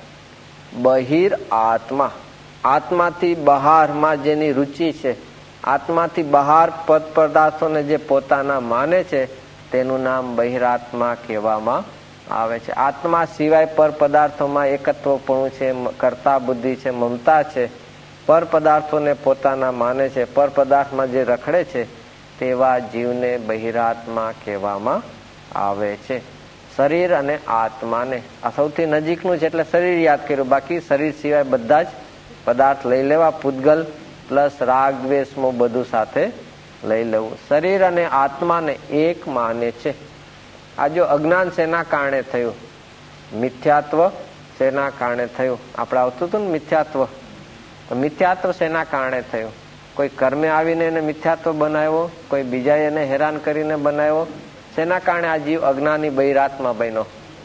બહિર આત્મા, આત્માથી બહારમાં જેની રુચિ છે, આત્માથી બહાર પદ પદાર્થોને જે પોતાના માને છે તેનું નામ બહિરાત્મા કહેવામાં આવે છે. આત્મા સિવાય પર પદાર્થોમાં એકત્વપણું છે, કર્તા બુદ્ધિ છે, મમતા છે, પર પદાર્થોને પોતાના માને છે, પર પદાર્થમાં જે રખડે છે તેવા જીવને બહિરાત્મા કહેવામાં આવે છે. શરીર અને આત્માને આ સૌથી નજીકનું છે એટલે શરીર યાદ કર્યું. બાકી શરીર સિવાય બધા જ પદાર્થ લઈ લેવા, પૂતગલ પ્લસ રાગ દ્વેષ બધું સાથે લઈ લેવું. શરીર અને આત્માને એક માને છે. આ જો અજ્ઞાન શેના કારણે થયું? મિથ્યાત્વ શેના કારણે થયું? આપણે આવતું હતું ને મિથ્યાત્વ. તો મિથ્યાત્વ શેના કારણે થયું? કોઈ કર્મે આવીને એને મિથ્યાત્વ બનાવ્યો, કોઈ બીજાએ એને હેરાન કરીને બનાવ્યો. શેના કારણે આ જીવ અજ્ઞાની બહિરાત્મા બન્યો?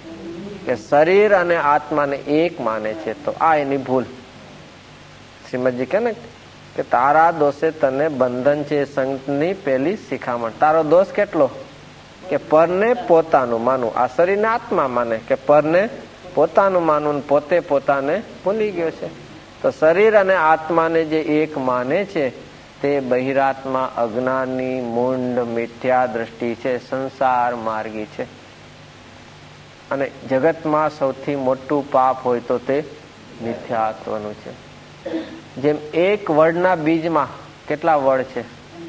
કે શરીર અને આત્માને એક માને છે. તો આ એની ભૂલ. શ્રીમદજી કહે ને કે તારા દોષે તને બંધન છે, સંતની પહેલી શિખામણ. તારો દોષ કેટલો? કે પરને પોતાનું માનવું. આ શરીરને આત્મા માને કે પરને પોતાનું માનવું, પોતે પોતાને ભૂલી ગયો છે. તો શરીર અને આત્માને જે એક માને છે તે બહિરાત્મા અજ્ઞાની મૂંડ મિથ્યા દ્રષ્ટિ છે, સંસાર માર્ગી છે. અને જગતમાં સૌથી મોટું પાપ હોય તો તે મિથ્યાત્વનું છે. જેમ એક વડના બીજમાં કેટલા વડ છે?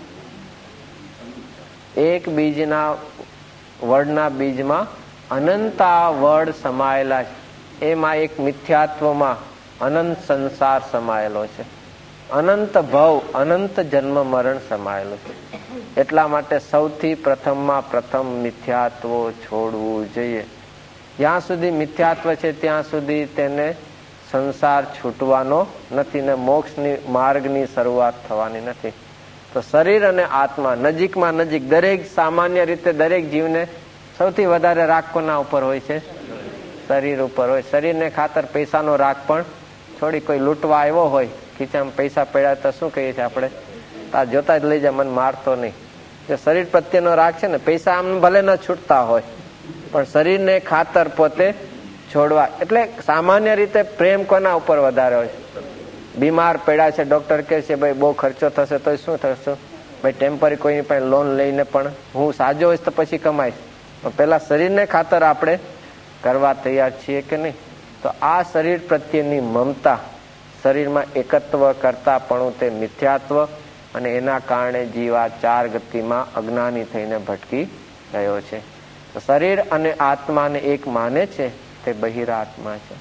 એક બીજના વડના બીજમાં અનંતા વડ સમાયેલા છે. એમાં એક મિથ્યાત્વમાં અનંત સંસાર સમાયેલો છે, અનંત ભવ, અનંત જન્મ મરણ સમાયેલો છે. એટલા માટે સૌથી પ્રથમ મિથ્યાત્વ છોડવું જોઈએ. જ્યાં સુધી મિથ્યાત્વ છે ત્યાં સુધી તેને સંસાર છૂટવાનો નથી ને મોક્ષની માર્ગની શરૂઆત થવાની નથી. તો શરીર અને આત્મા નજીકમાં નજીક, દરેક સામાન્ય રીતે દરેક જીવને સૌથી વધારે રાગ કોના ઉપર હોય છે? શરીર ઉપર હોય. શરીરને ખાતર પૈસાનો રાગ પણ થોડી, કોઈ લૂંટવા આવ્યો હોય, ખીચામાં પૈસા પડ્યા તો શું કહીએ છીએ આપણે? આ જોતા જ લઈ જાય, મને મારતો નહીં. જે શરીર પ્રત્યેનો રાગ છે ને, પૈસા આમ ભલે ન છૂટતા હોય પણ શરીરને ખાતર પોતે છોડવા. એટલે સામાન્ય રીતે પ્રેમ કોના ઉપર વધારે હોય? બીમાર પડ્યા છે, ડોક્ટર કહે છે ભાઈ બહુ ખર્ચો થશે તો શું થશે? ભાઈ ટેમ્પરરી કોઈની પાસે લોન લઈને પણ હું સાજો હોઈશ તો પછી કમાઈશ. પેલા શરીરને ખાતર આપણે કરવા તૈયાર છીએ કે નહીં? તો આ શરીર પ્રત્યેની મમતા, શરીરમાં એકત્વ કરતા પણ તે મિથ્યાત્વ, અને એના કારણે જીવ આ 4 ગતિમાં અજ્ઞાની થઈને ભટકી રહ્યો છે. તો શરીર અને આત્માને એક માને છે તે બહિરાત્મા છે.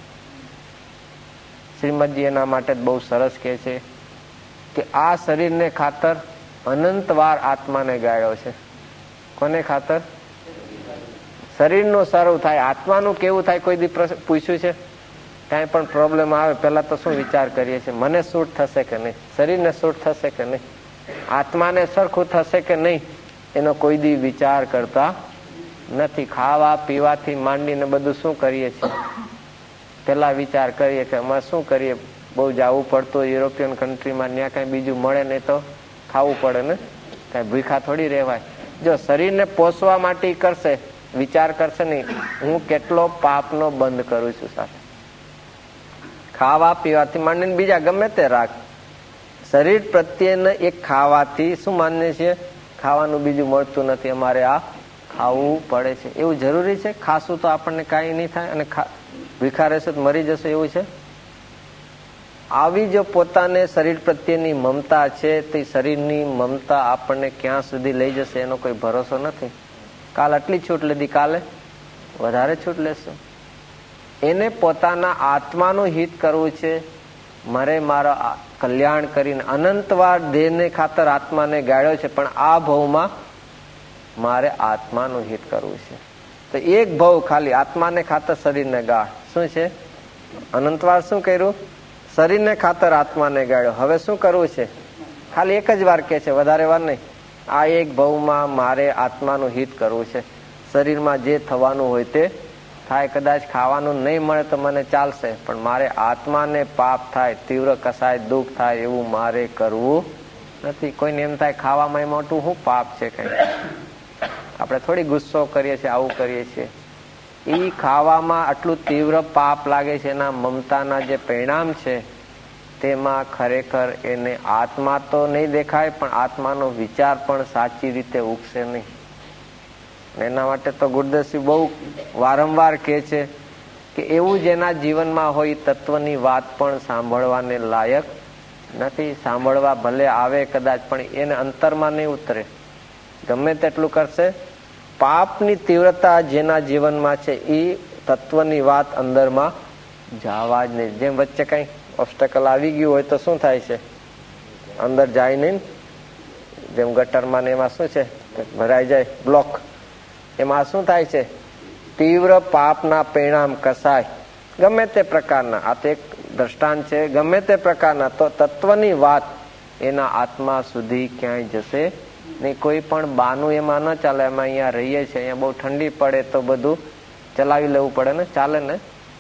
શ્રીમદજી એના માટે બહુ સરસ કહે છે કે આ શરીરને ખાતર અનંત વાર આત્માને ગાળ્યો છે. કોને ખાતર? શરીરનું સારું થાય, આત્માનું કેવું થાય કોઈ દી પૂછ્યું છે? કાંઈ પણ પ્રોબ્લેમ આવે પેલા તો શું વિચાર કરીએ છીએ? મને સૂટ થશે કે નહીં? શરીરને સૂટ થશે કે નહીં? આત્માને સરખું થશે કે નહીં? એનો કોઈ દી વિચાર કરતા નથી. ખાવા પીવાથી માંડીને બધું શું કરીએ છીએ? પેલા વિચાર કરીએ કે અમારે શું કરીએ, બહુ જવું પડતું યુરોપિયન કન્ટ્રીમાં, ત્યાં કઈ બીજું મળે નહીં તો ખાવું પડે ને, કઈ ભૂખા થોડી રહેવાય. જો શરીરને પોષવા માટે કરશે, વિચાર કરશે નહીં હું કેટલો પાપનો બંધ કરું છું. સાથે ખાવા પીવાથી માંડીને બીજા ગમે તે રાખ, શરીર પ્રત્યેને એક ખાવાથી શું માનીએ છીએ? ખાવાનું બીજું મળતું નથી, અમારે આ ખાવું પડે છે. એવું જરૂરી છે? ખાશું તો આપણને કાંઈ નહીં થાય અને ભીખા રહેશું તો મરી જશું એવું છે? આવી જો પોતાને શરીર પ્રત્યેની મમતા છે તે શરીરની મમતા આપણને ક્યાં સુધી લઈ જશે એનો કોઈ ભરોસો નથી. કાલ આટલી છૂટ લીધી, કાલે વધારે છૂટ લેશું. એને પોતાના આત્માનું હિત કરવું છે. મારે મારા કલ્યાણ કરીને અનંતવાર દેહને ખાતર આત્માને ગાળ્યો છે, પણ આ ભવમાં મારે આત્માનું હિત કરવું છે. તો એક ભાવ ખાલી આત્માને ખાતર શરીરને ગાળ. શું છે? અનંતવાર શું કર્યું? શરીરને ખાતર આત્માને ગાળ્યો. હવે શું કરવું છે? ખાલી એક જ વાર કે છે, વધારે વાર નહીં. આ એક ભાવમાં મારે આત્માનું હિત કરવું છે. શરીરમાં જે થવાનું હોય તે થાય. કદાચ ખાવાનું નહીં મળે તો મને ચાલશે, પણ મારે આત્માને પાપ થાય, તીવ્ર કસાય, દુઃખ થાય એવું મારે કરવું નથી. કોઈને એમ થાય ખાવામાં મોટું શું પાપ છે? કઈ આપણે થોડી ગુસ્સો કરીએ છીએ, આવું કરીએ છીએ. એ ખાવામાં આટલું તીવ્ર પાપ લાગે છે, એના મમતાના જે પરિણામ છે તેમાં ખરેખર એને આત્મા તો નહીં દેખાય, પણ આત્માનો વિચાર પણ સાચી રીતે ઉગશે નહીં. એના માટે તો ગુરુદેવસિંહ બહુ વારંવાર કહે છે કે એવું જેના જીવનમાં હોય તત્વની વાત પણ સાંભળવાને લાયક નથી. સાંભળવા ભલે આવે કદાચ, પણ એને અંતરમાં નહીં ઉતરે. ગમે તેટલું કરશે, પાપની તીવ્રતા જેના જીવનમાં છે એ તત્વની વાત અંદરમાં જવા જ નહીં. જેમ વચ્ચે કઈ ઓબ્સ્ટેકલ આવી ગયું હોય તો શું થાય છે? અંદર જાય નહીં. જેમ ગટરમાં ને એમાં શું છે, ભરાઈ જાય, બ્લોક. એમાં શું થાય છે? તીવ્ર પાપના પરિણામ કસાય, ગમે તે પ્રકારના. આ તો એક દ્રષ્ટાંત છે. ગમે તે પ્રકારના તો તત્વની વાત એના આત્મા સુધી ક્યાંય જશે નહીં. કોઈ પણ બાનું એમાં ન ચાલે. એમાં અહીંયા રહીએ છીએ, અહીંયા બહુ ઠંડી પડે તો બધું ચલાવી લેવું પડે ને, ચાલે ને?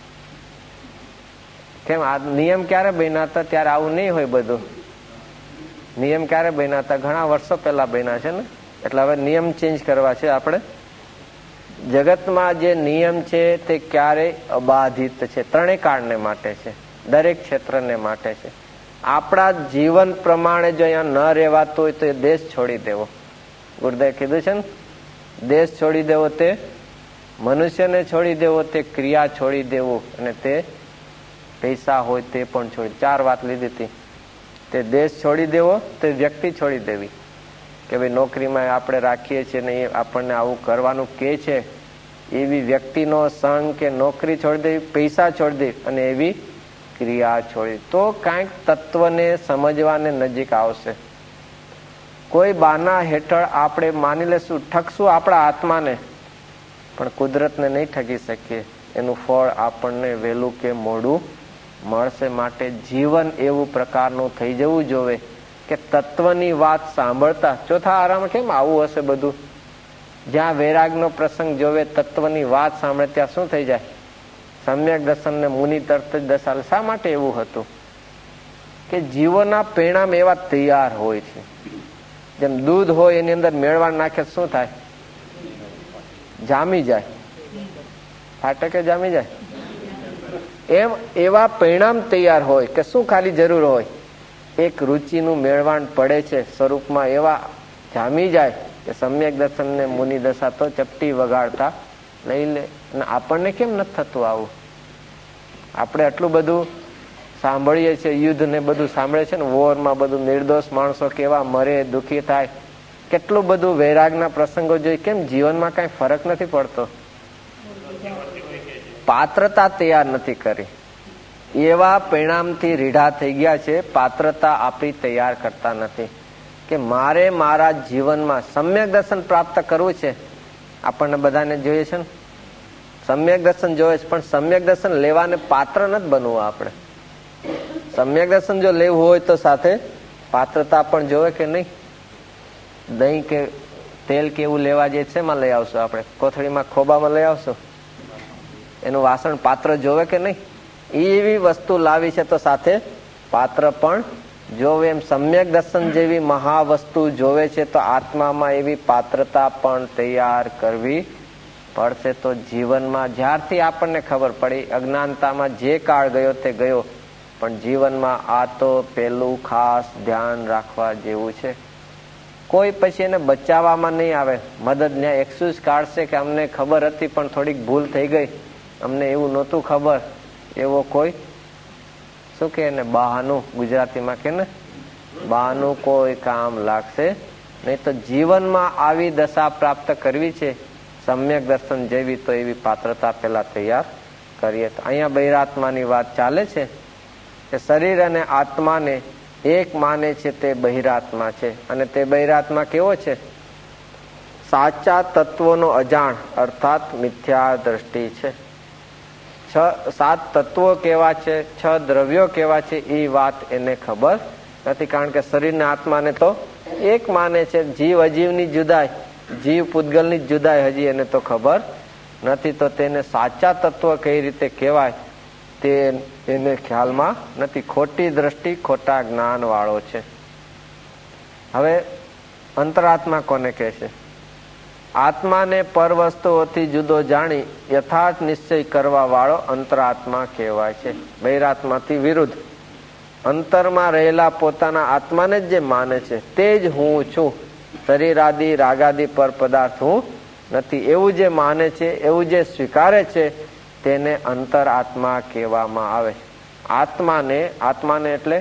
કેમ? આ નિયમ ક્યારે બન્યા હતા? ત્યારે આવું નહીં હોય. બધું નિયમ ક્યારે બન્યા હતા? ઘણા વર્ષો પહેલા બન્યા છે ને. એટલે હવે નિયમ ચેન્જ કરવા છે આપણે. જગતમાં જે નિયમ છે તે ક્યારેય અબાધિત છે. ત્રણેય કાળને માટે છે, દરેક ક્ષેત્રને માટે છે. આપણા જીવન પ્રમાણે જો અહીંયા ન રહેવાતું હોય તો એ દેશ છોડી દેવો. ગુરુદેવે કીધું છે ને, દેશ છોડી દેવો તે મનુષ્યને છોડી દેવો, તે ક્રિયા છોડી દેવો, અને તે પૈસા હોય તે પણ છોડી. 4 વાત લીધી હતી. તે દેશ છોડી દેવો, તે વ્યક્તિ છોડી દેવી કે ભાઈ નોકરીમાં આપણે રાખીએ છીએ ને એ આપણને આવું કરવાનું કે છે, એવી વ્યક્તિનો સંગ કે નોકરી છોડી દેવી, પૈસા છોડી દેવી, અને એવી ક્રિયા છોડી. તો કાંઈક તત્વને સમજવાને નજીક આવશે. કોઈ બાના હેઠળ આપણે માની લેશું, ઠગશું આપણા આત્માને, પણ કુદરતને નહીં ઠગી શકીએ. એનું ફળ આપણને વહેલું કે મોડું મળશે. માટે જીવન એવું પ્રકારનું થઈ જવું જોવે કે તત્વની વાત સાંભળતા. ચોથા આરામ કેમ આવું હશે બધું? જ્યાં વૈરાગનો પ્રસંગ જોવે, તત્વની વાત સાંભળે, ત્યાં શું થઈ જાય? સમ્યક દર્શન ને મુનિ તરત જ દશાલે. શા માટે એવું હતું? કે જીવોના પરિણામ એવા તૈયાર હોય છે. જેમ દૂધ હોય એની અંદર મેળવા નાખે શું થાય? જામી જાય. ફાટકે જામી જાય. એમ એવા પરિણામ તૈયાર હોય કે શું ખાલી જરૂર હોય? એક રુચિનું મેળવાણ પડે છે સ્વરૂપમાં, એવા જામી જાય કે સમ્યક દર્શન ને મુનિ દશા તો ચપટી વગાડતા લઈ લે. અને આપણને કેમ નથી થતું આવું? આપણે આટલું બધું સાંભળીએ છીએ, યુદ્ધ ને બધું સાંભળે છે ને, વોરમાં બધું નિર્દોષ માણસો કેવા મરે, દુઃખી થાય, કેટલું બધું વૈરાગના પ્રસંગો જોઈ. કેમ જીવનમાં કઈ ફરક નથી પડતો? પાત્રતા તૈયાર નથી કરી. એવા પરિણામથી રીઢા થઈ ગયા છે. પાત્રતા આપણી તૈયાર કરતા નથી કે મારે મારા જીવનમાં સમ્યક દર્શન પ્રાપ્ત કરવું છે. આપણને બધાને જોઈએ છે ને, સમ્યક દર્શન જોવે છે, પણ સમ્યક દર્શન લેવાને પાત્ર નથી બનવું. આપણે સમ્યક દર્શન જો લેવું હોય તો સાથે પાત્રતા પણ જોવે કે નહીં. દહીં કે તેલ કે એવું લેવા જે છે, એમાં લઈ આવશો આપણે? કોથળીમાં ખોબામાં લઈ આવશો? એનું વાસણ પાત્ર જોવે કે નહીં? એવી વસ્તુ લાવી છે તો સાથે પાત્ર પણ જોવે. એમ સમ્યક દર્શન જેવી મહા વસ્તુ જોવે છે તો આત્મામાં એવી પાત્રતા પણ તૈયાર કરવી પડશે. તો જીવનમાં જ્યારથી આપણને ખબર પડી, અજ્ઞાનતામાં જે કાળ ગયો તે ગયો, પણ જીવનમાં આ તો પેલું ખાસ ધ્યાન રાખવા જેવું છે. કોઈ પછી એને બચાવવામાં નહીં આવે. મદદને એક્સક્યુઝ કાઢશે કે અમને ખબર હતી પણ થોડીક ભૂલ થઈ ગઈ, અમને એવું નહોતું ખબર, એવો કોઈ શું કે એને બહાનું, ગુજરાતીમાં કે ને બહાનું કોઈ કામ લાગશે નહીં. તો જીવનમાં આવી દશા પ્રાપ્ત કરવી છે સમ્યક દર્શન જેવી, તો એવી પાત્રતા પેલા તૈયાર કરીએ. તો અહીંયા બહિરાત્માની વાત ચાલે છે કે શરીર અને આત્માને એક માને છે તે બહિરાત્મા છે. અને તે બહિરાત્મા કેવો છે? સાચા તત્વોનો અજાણ અર્થાત મિથ્યા દ્રષ્ટિ છે. 7 તત્વો કેવા છે, 6 દ્રવ્યો કેવા છે એ વાત એને ખબર નથી. કારણ કે શરીરને આત્માને તો એક માને છે. જીવ અજીવની જુદાઈ, જીવ પૂતગલની જુદાઈ હજી એને તો ખબર નથી. તો તેને સાચા તત્વ કઈ રીતે કહેવાય તે એને ખ્યાલમાં નથી. ખોટી દ્રષ્ટિ, ખોટા જ્ઞાન વાળો છે. હવે અંતરાત્મા કોને કહે છે? આત્માને પર વસ્તુઓથી જુદો જાણી યથાર્થ નિશ્ચય કરવા વાળો અંતરાત્મા કહેવાય છે. બહિરાત્માથી વિરુદ્ધ અંતરમાં રહેલા પોતાના આત્માને જ જે માને છે તે જ હું છું, શરીર આદિ રાગાદિ પર પદાર્થ હું નથી, એવું જે માને છે, એવું જે સ્વીકારે છે તેને અંતરાત્મા કહેવામાં આવે. આત્માને એટલે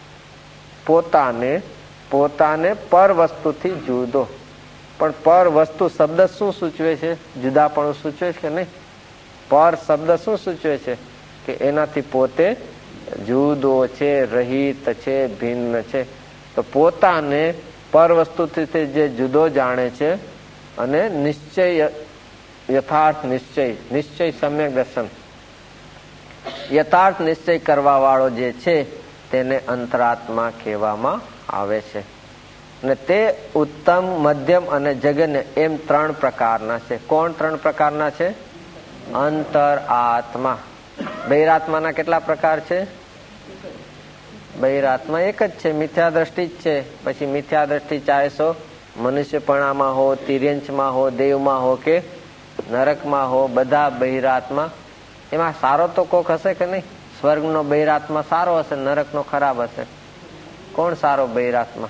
પોતાને પર વસ્તુથી જુદો. પણ પર વસ્તુ શબ્દ શું સૂચવે છે? જુદાપણું સૂચવે છે કે નહીં? પર શબ્દ શું સૂચવે છે? કે એનાથી પોતે જુદો છે, રહિત છે, ભિન્ન છે. તો પોતાને પર વસ્તુથી જે જુદો જાણે છે અને નિશ્ચય, યથાર્થ નિશ્ચય સમ્યક દર્શન, યથાર્થ નિશ્ચય કરવા વાળો જે છે તેને અંતરાત્મા કહેવામાં આવે છે. અને તે ઉત્તમ, મધ્યમ અને જગન્ય એમ 3 પ્રકારના છે. કોણ 3 પ્રકારના છે? અંતરાત્મા. બહિરાત્માના કેટલા પ્રકાર છે? બહિરાત્મા એક જ છે, મિથ્યા દ્રષ્ટિ જ છે. પછી મિથ્યા દ્રષ્ટિ ચાહે સો મનુષ્યપણામાં હો, તિર્યંશમાં હો, દેવમાં હો કે નરકમાં હો, બધા બહિરાત્મા. એમાં સારો તો કોક હશે કે નહીં? સ્વર્ગનો બહિરાત્મા સારો હશે, નરકનો ખરાબ હશે. કોણ સારો બહિરાત્મા?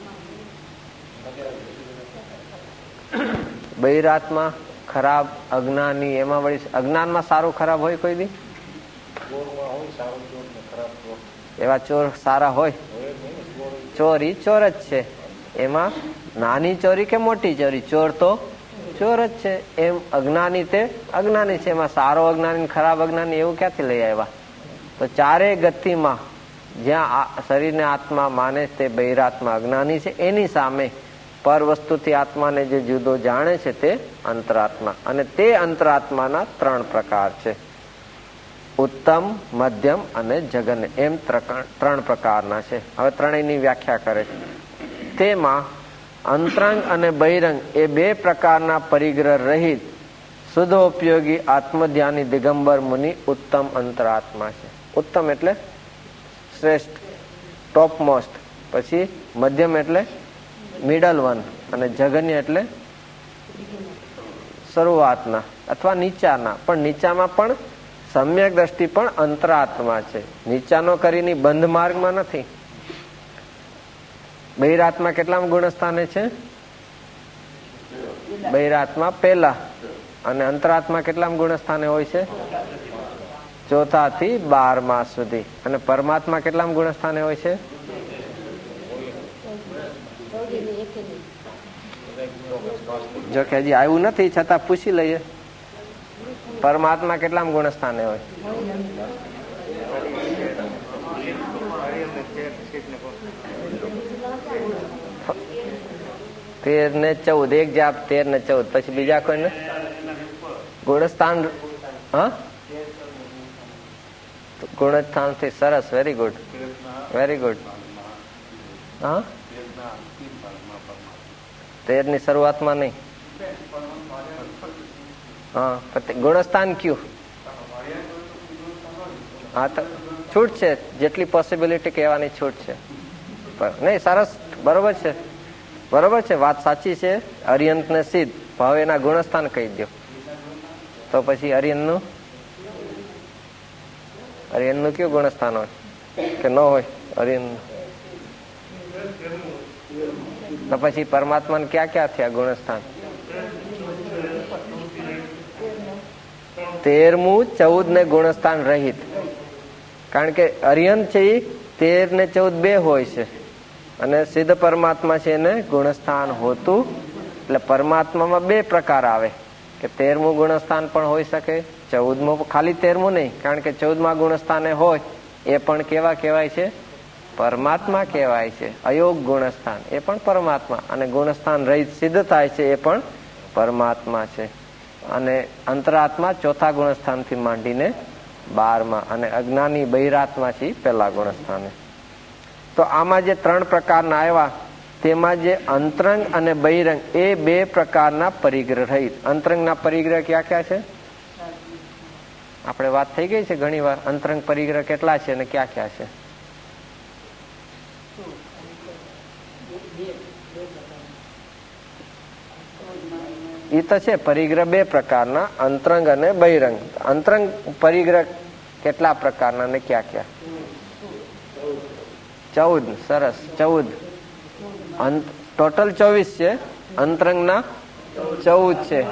બહિરાત્મા ખરાબ, અજ્ઞાની. એમાં વળી અજ્ઞાનમાં સારું ખરાબ હોય કોઈ દી? એવા ચોર સારા હોય? ચોરી ચોર જ છે. એમાં નાની ચોરી કે મોટી ચોરી, ચોર તો ચોર જ છે. એમ અજ્ઞાની તે અજ્ઞાની છે. એમાં સારો અજ્ઞાની, ખરાબ અજ્ઞાની એવું ક્યાંથી લઈ આવ્યા? તો ચારે ગતિમાં જ્યાં શરીરને આત્મા માને તે બહિરાત્મા અજ્ઞાની છે. એની સામે પર વસ્તુથી આત્માને જે જુદો જાણે છે તે અંતરાત્મા. અને તે અંતરાત્માના 3 પ્રકાર છે, ઉત્તમ, મધ્યમ અને જગન્ય એમ 3 પ્રકારના છે. હવે ત્રણેયની વ્યાખ્યા કરે છે. તેમાં અંતરંગ અને બહિરંગ એ 2 પ્રકારના પરિગ્રહ રહિત શુદ્ધોપયોગી આત્મધ્યાની દિગંબર મુનિ ઉત્તમ અંતરાત્મા છે. ઉત્તમ એટલે શ્રેષ્ઠ, ટોપ મોસ્ટ. પછી મધ્યમ એટલે મિડલ વન, અને જગન્ય એટલે શરૂઆતના અથવા નીચાના. પણ નીચામાં પણ સમ્યક દ્રષ્ટિ પણ અંતરાત્મા છે. નીચાનો કરીને બંધ માર્ગમાં નથી. બહિરાત્મા કેટલામાં ગુણસ્થાને છે? બહિરાત્મા પહેલા. અને અંતરાત્મા કેટલામાં ગુણસ્થાને હોય છે? 4થા થી 12મા સુધી. અને પરમાત્મા કેટલામાં ગુણસ્થાને હોય છે? જો કે હજી આવ્યું નથી છતાં પૂછી લઈએ. પરમાત્મા કેટલામાં ગુણસ્થાને હોય? 13 ને 14. એક જવાબ 13 ને 14. પછી બીજા કોઈને ગુણસ્થાન? હા, ગુણસ્થાન થી સરસ. Very good, very good. હા, 13 ની શરૂઆતમાં નહીં. હા, ગુણસ્થાન કયું? હા, તો છૂટ છે. જેટલી પોસિબિલિટી કહેવાની છૂટ છે. નહીં, સરસ, બરોબર છે, બરોબર છે, વાત સાચી છે. અરિયંત ને સિદ્ધ ભાવ એના ગુણસ્થાન કહી દો. તો પછી અરિયંત નું કયું ગુણસ્થાન હોય કે ન હોય? અરિયંત તો પછી પરમાત્માને ક્યાં ક્યાં થયા ગુણસ્થાન? 13મું 14 ને ગુણસ્થાન રહિત. કારણ કે અરિયંત છે એ 13 ને 14 બે હોય છે, અને સિદ્ધ પરમાત્મા છે એને ગુણસ્થાન હોતું. એટલે પરમાત્મામાં 2 પ્રકાર આવે કે 13મું ગુણસ્થાન પણ હોઈ શકે, 14મું. ખાલી 13મું નહીં, કારણ કે 14મા ગુણસ્થાને હોય એ પણ કેવા કહેવાય છે? પરમાત્મા કહેવાય છે. અયોગ ગુણસ્થાન એ પણ પરમાત્મા. અને ગુણસ્થાન રહિત સિદ્ધ થાય છે એ પણ પરમાત્મા છે, અને અંતરાત્મા ચોથા ગુણસ્થાનથી માંડીને 12માં, અને અજ્ઞાની બહિરાત્મા છે પહેલા ગુણસ્થાને. તો આમાં જે 3 પ્રકારના આવ્યા તેમાં જે અંતરંગ અને બહિરંગ એ 2 પ્રકારના પરિગ્રહ રહિત. અંતરંગના પરિગ્રહ ક્યાં ક્યાં છે? આપણે વાત થઈ ગઈ છે ઘણી વાર. અંતરંગ પરિગ્રહ કેટલા છે અને ક્યાં ક્યાં છે? એ તો છે પરિગ્રહ 2 પ્રકારના, અંતરંગ અને બહિરંગ. અંતરંગ પરિગ્રહ કેટલા પ્રકારના અને ક્યાં ક્યાં? 14. સરસ, 14. ટોટલ 24 છે, અંતરંગના 14 છે.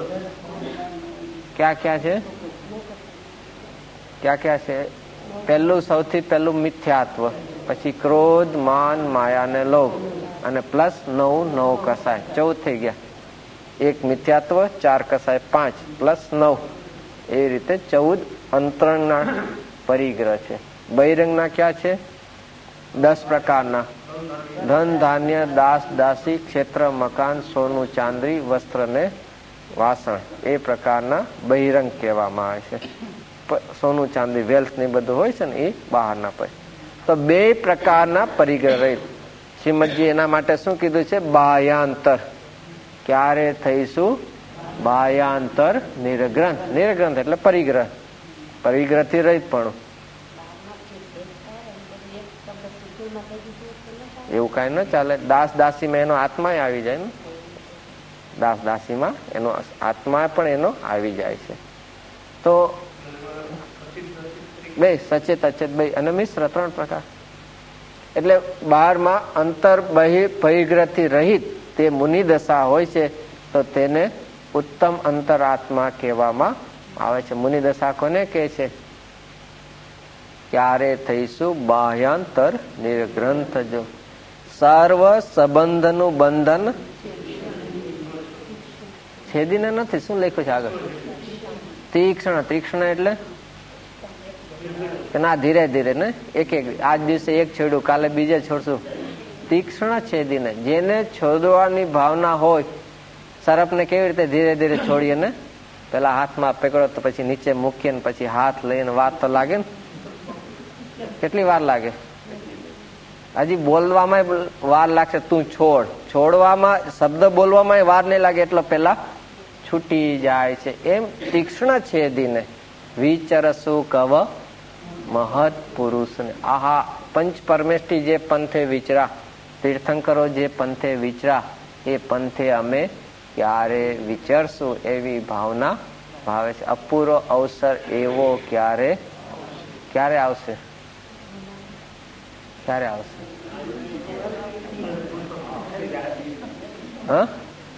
ક્યાં ક્યાં છે? ક્યાં ક્યાં છે? પહેલું, સૌથી પહેલું મિથ્યાત્વ, પછી ક્રોધ, માન, માયા ને લોભ, અને પ્લસ 9 કસાય, 14 થઈ ગયા. 1 મિથ્યાત્વ, 4 કસાય 5 પ્લસ 9, એ રીતે 14 અંતરંગના પરિગ્રહ છે. બહિરંગના ક્યાં છે? 10 પ્રકારના: ધન, ધાન્ય, દાસ, દાસી, ક્ષેત્ર, મકાન, સોનું, ચાંદી, વસ્ત્ર ને વાસણ, એ પ્રકારના બહિરંગ કહેવામાં આવે છે. સોનું, ચાંદી, વેલ્થ ને બધું હોય છે ને, એ બહારના. પછી તો 2 પ્રકારના પરિગ્રહ રહિત. શ્રીમદજી એના માટે શું કીધું છે? બાહ્યાંતર. ક્યારે થઈશું? બાહ્યાંતર નિર્ગ્રંથ. નિર્ગ્રંથ એટલે પરિગ્રહ, પરિગ્રહ થી રહિત પણ. એવું કઈ ન ચાલે. દાસ દાસીમાં એનો આત્મા આવી જાય ને. દાસ દાસીમાં એનો આત્મા પણ એનો આવી જાય છે. તો 2 સચેત અચેત 2 અને મિશ્ર 3 પ્રકાર. એટલે 12માં અંતર બહિર્ગ્રહ થી રહિત તે મુનિ દશા હોય છે, તો તેને ઉત્તમ અંતરાત્મા કહેવામાં આવે છે. મુનિ દશા કોને કહે છે? ક્યારે થઈશું બાહ્યાંતર નિર્ગ્રંથ. જો સર્વ સંબંધનું બંધન છેદીને નથી. શું લખ્યું છે આગળ? તીક્ષ્ણ. તીક્ષ્ણ એટલે ના, ધીરે ધીરે ને, એક એક. આજ દિવસે એક છેડું, કાલે બીજે છોડશું. તીક્ષ્ણ છેદીને. જેને છોડવાની ભાવના હોય, સરપને કેવી રીતે ધીરે ધીરે છોડીએ ને? પેલા હાથમાં પકડો તો પછી નીચે મૂકીએ ને પછી હાથ લઈને વાત તો લાગે ને. કેટલી વાર લાગે? હજી બોલવામાં વાર લાગશે. તું છોડ. છોડવામાં, શબ્દ બોલવામાં વાર નહીં લાગે, એટલો પેલા છૂટી જાય છે. એમ તીક્ષ્ણ છેદીને વિચરસુ કવ મહત પુરુષને. આહા, પંચ પરમેષ્ઠી જે પંથે વિચરા, તીર્થંકરો જે પંથે વિચરા, એ પંથે અમે ક્યારે વિચરશું એવી ભાવના ભાવે છે. અપૂરો અવસર એવો ક્યારે આવશે? ક્યારે આવશે? હા,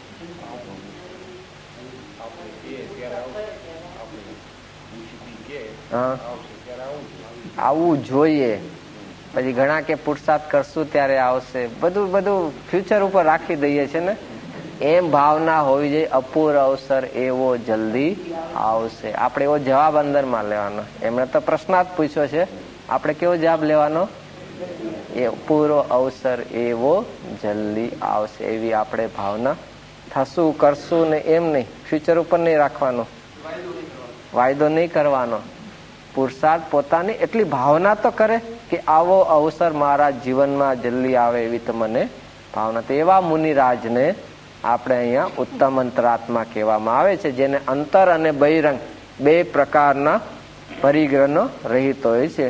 આવવું જોઈએ. પછી ઘણા કે પુરુષાર્થ કરશું ત્યારે આવશે. બધું ફ્યુચર ઉપર રાખી દઈએ છે ને. એમ ભાવના હોવી જોઈએ. અપૂર્વ અવસર એવો જલ્દી આવશે. આપણે એવો જવાબ અંદરમાં લેવાનો. એમણે તો પ્રશ્નાર્થ પૂછ્યો છે, આપણે કેવો જવાબ લેવાનો? એ પૂરો અવસર એવો જલ્દી આવશે એવી આપણે ભાવના થશું, કરશું ને એમ નહીં. ફ્યુચર ઉપર નહીં રાખવાનો, વાયદો નહીં કરવાનો. પુરુષાર્થ પોતાની એટલી ભાવના તો કરે કે આવો અવસર મારા જીવનમાં જલ્દી આવે એવી તો મને ભાવના. તો એવા મુનિરાજને આપણે અહીંયા ઉત્તમ અંતરાત્મા કહેવામાં આવે છે, જેને અંતર અને બહિરંગ 2 પ્રકારના પરિગ્રહનો રહિત હોય છે.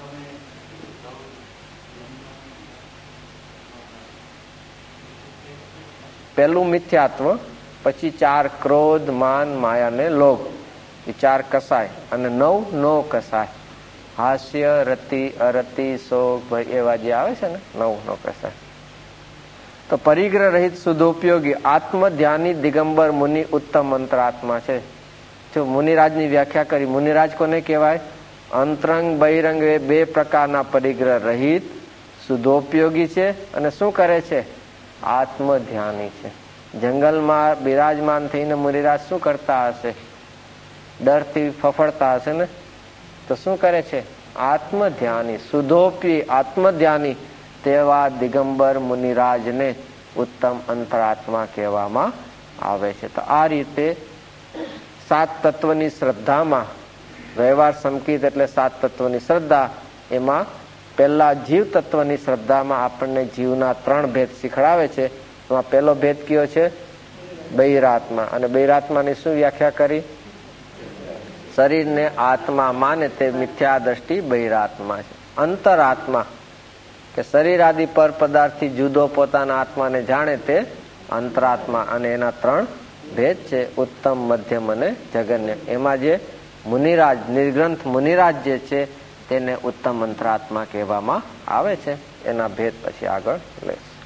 પહેલું મિથ્યાત્વ, પછી 4 ક્રોધ, માન, માયા ને લોભ, એ 4 કસાય, અને 9 કસાય. હાસ્ય, રતિ, અરતિ, શોક, એવા જે આવે છે ને, 9 કસાય. તો પરિગ્રહ રહિત શુદ્ધોપયોગી આત્મ ધ્યાની દિગંબર મુનિ ઉત્તમ અંતરાત્મા છે. જો મુનિરાજની વ્યાખ્યા કરી. મુનિરાજ કોને કહેવાય? અંતરંગ બહિરંગ એ 2 પ્રકારના પરિગ્રહ રહિત શુદ્ધોપયોગી છે. અને શું કરે છે? આત્મ ધ્યાની છે. જંગલમાં બિરાજમાન થઈને મુનિરાજ શું કરતા હશે? ડરથી ફફડતા હશે ને. તો શું કરે છે? આત્મ ધ્યાની, શુદ્ધોપી આત્મ ધ્યાની તેવા દિગંબર મુનિરાજને ઉત્તમ અંતરાત્મા કહેવામાં આવે છે. તો આ રીતે સાત તત્વની શ્રદ્ધામાં, વ્યવહાર સંકિત એટલે સાત તત્વની શ્રદ્ધા, એમાં પહેલા જીવ તત્વની શ્રદ્ધામાં આપણને જીવના 3 ભેદ શીખડાવે છે. એમાં પહેલો ભેદ કયો છે? બહિરાત્મા. અને બહિરાત્માની શું વ્યાખ્યા કરી? શરીરને આત્મા માને તે મિથ્યા દ્રષ્ટિ બહિરાત્મા છે. અંતરાત્મા કે શરીર આદિ પર પદાર્થથી જુદો પોતાના આત્માને જાણે તે અંતરાત્મા. અને એના 3 ભેદ છે, ઉત્તમ, મધ્યમ અને જગન્ય. એમાં જે મુનિરાજ, નિર્ગ્રંથ મુનિરાજ જે છે તેને ઉત્તમ અંતરાત્મા કહેવામાં આવે છે. એના ભેદ પછી આગળ લઈશું.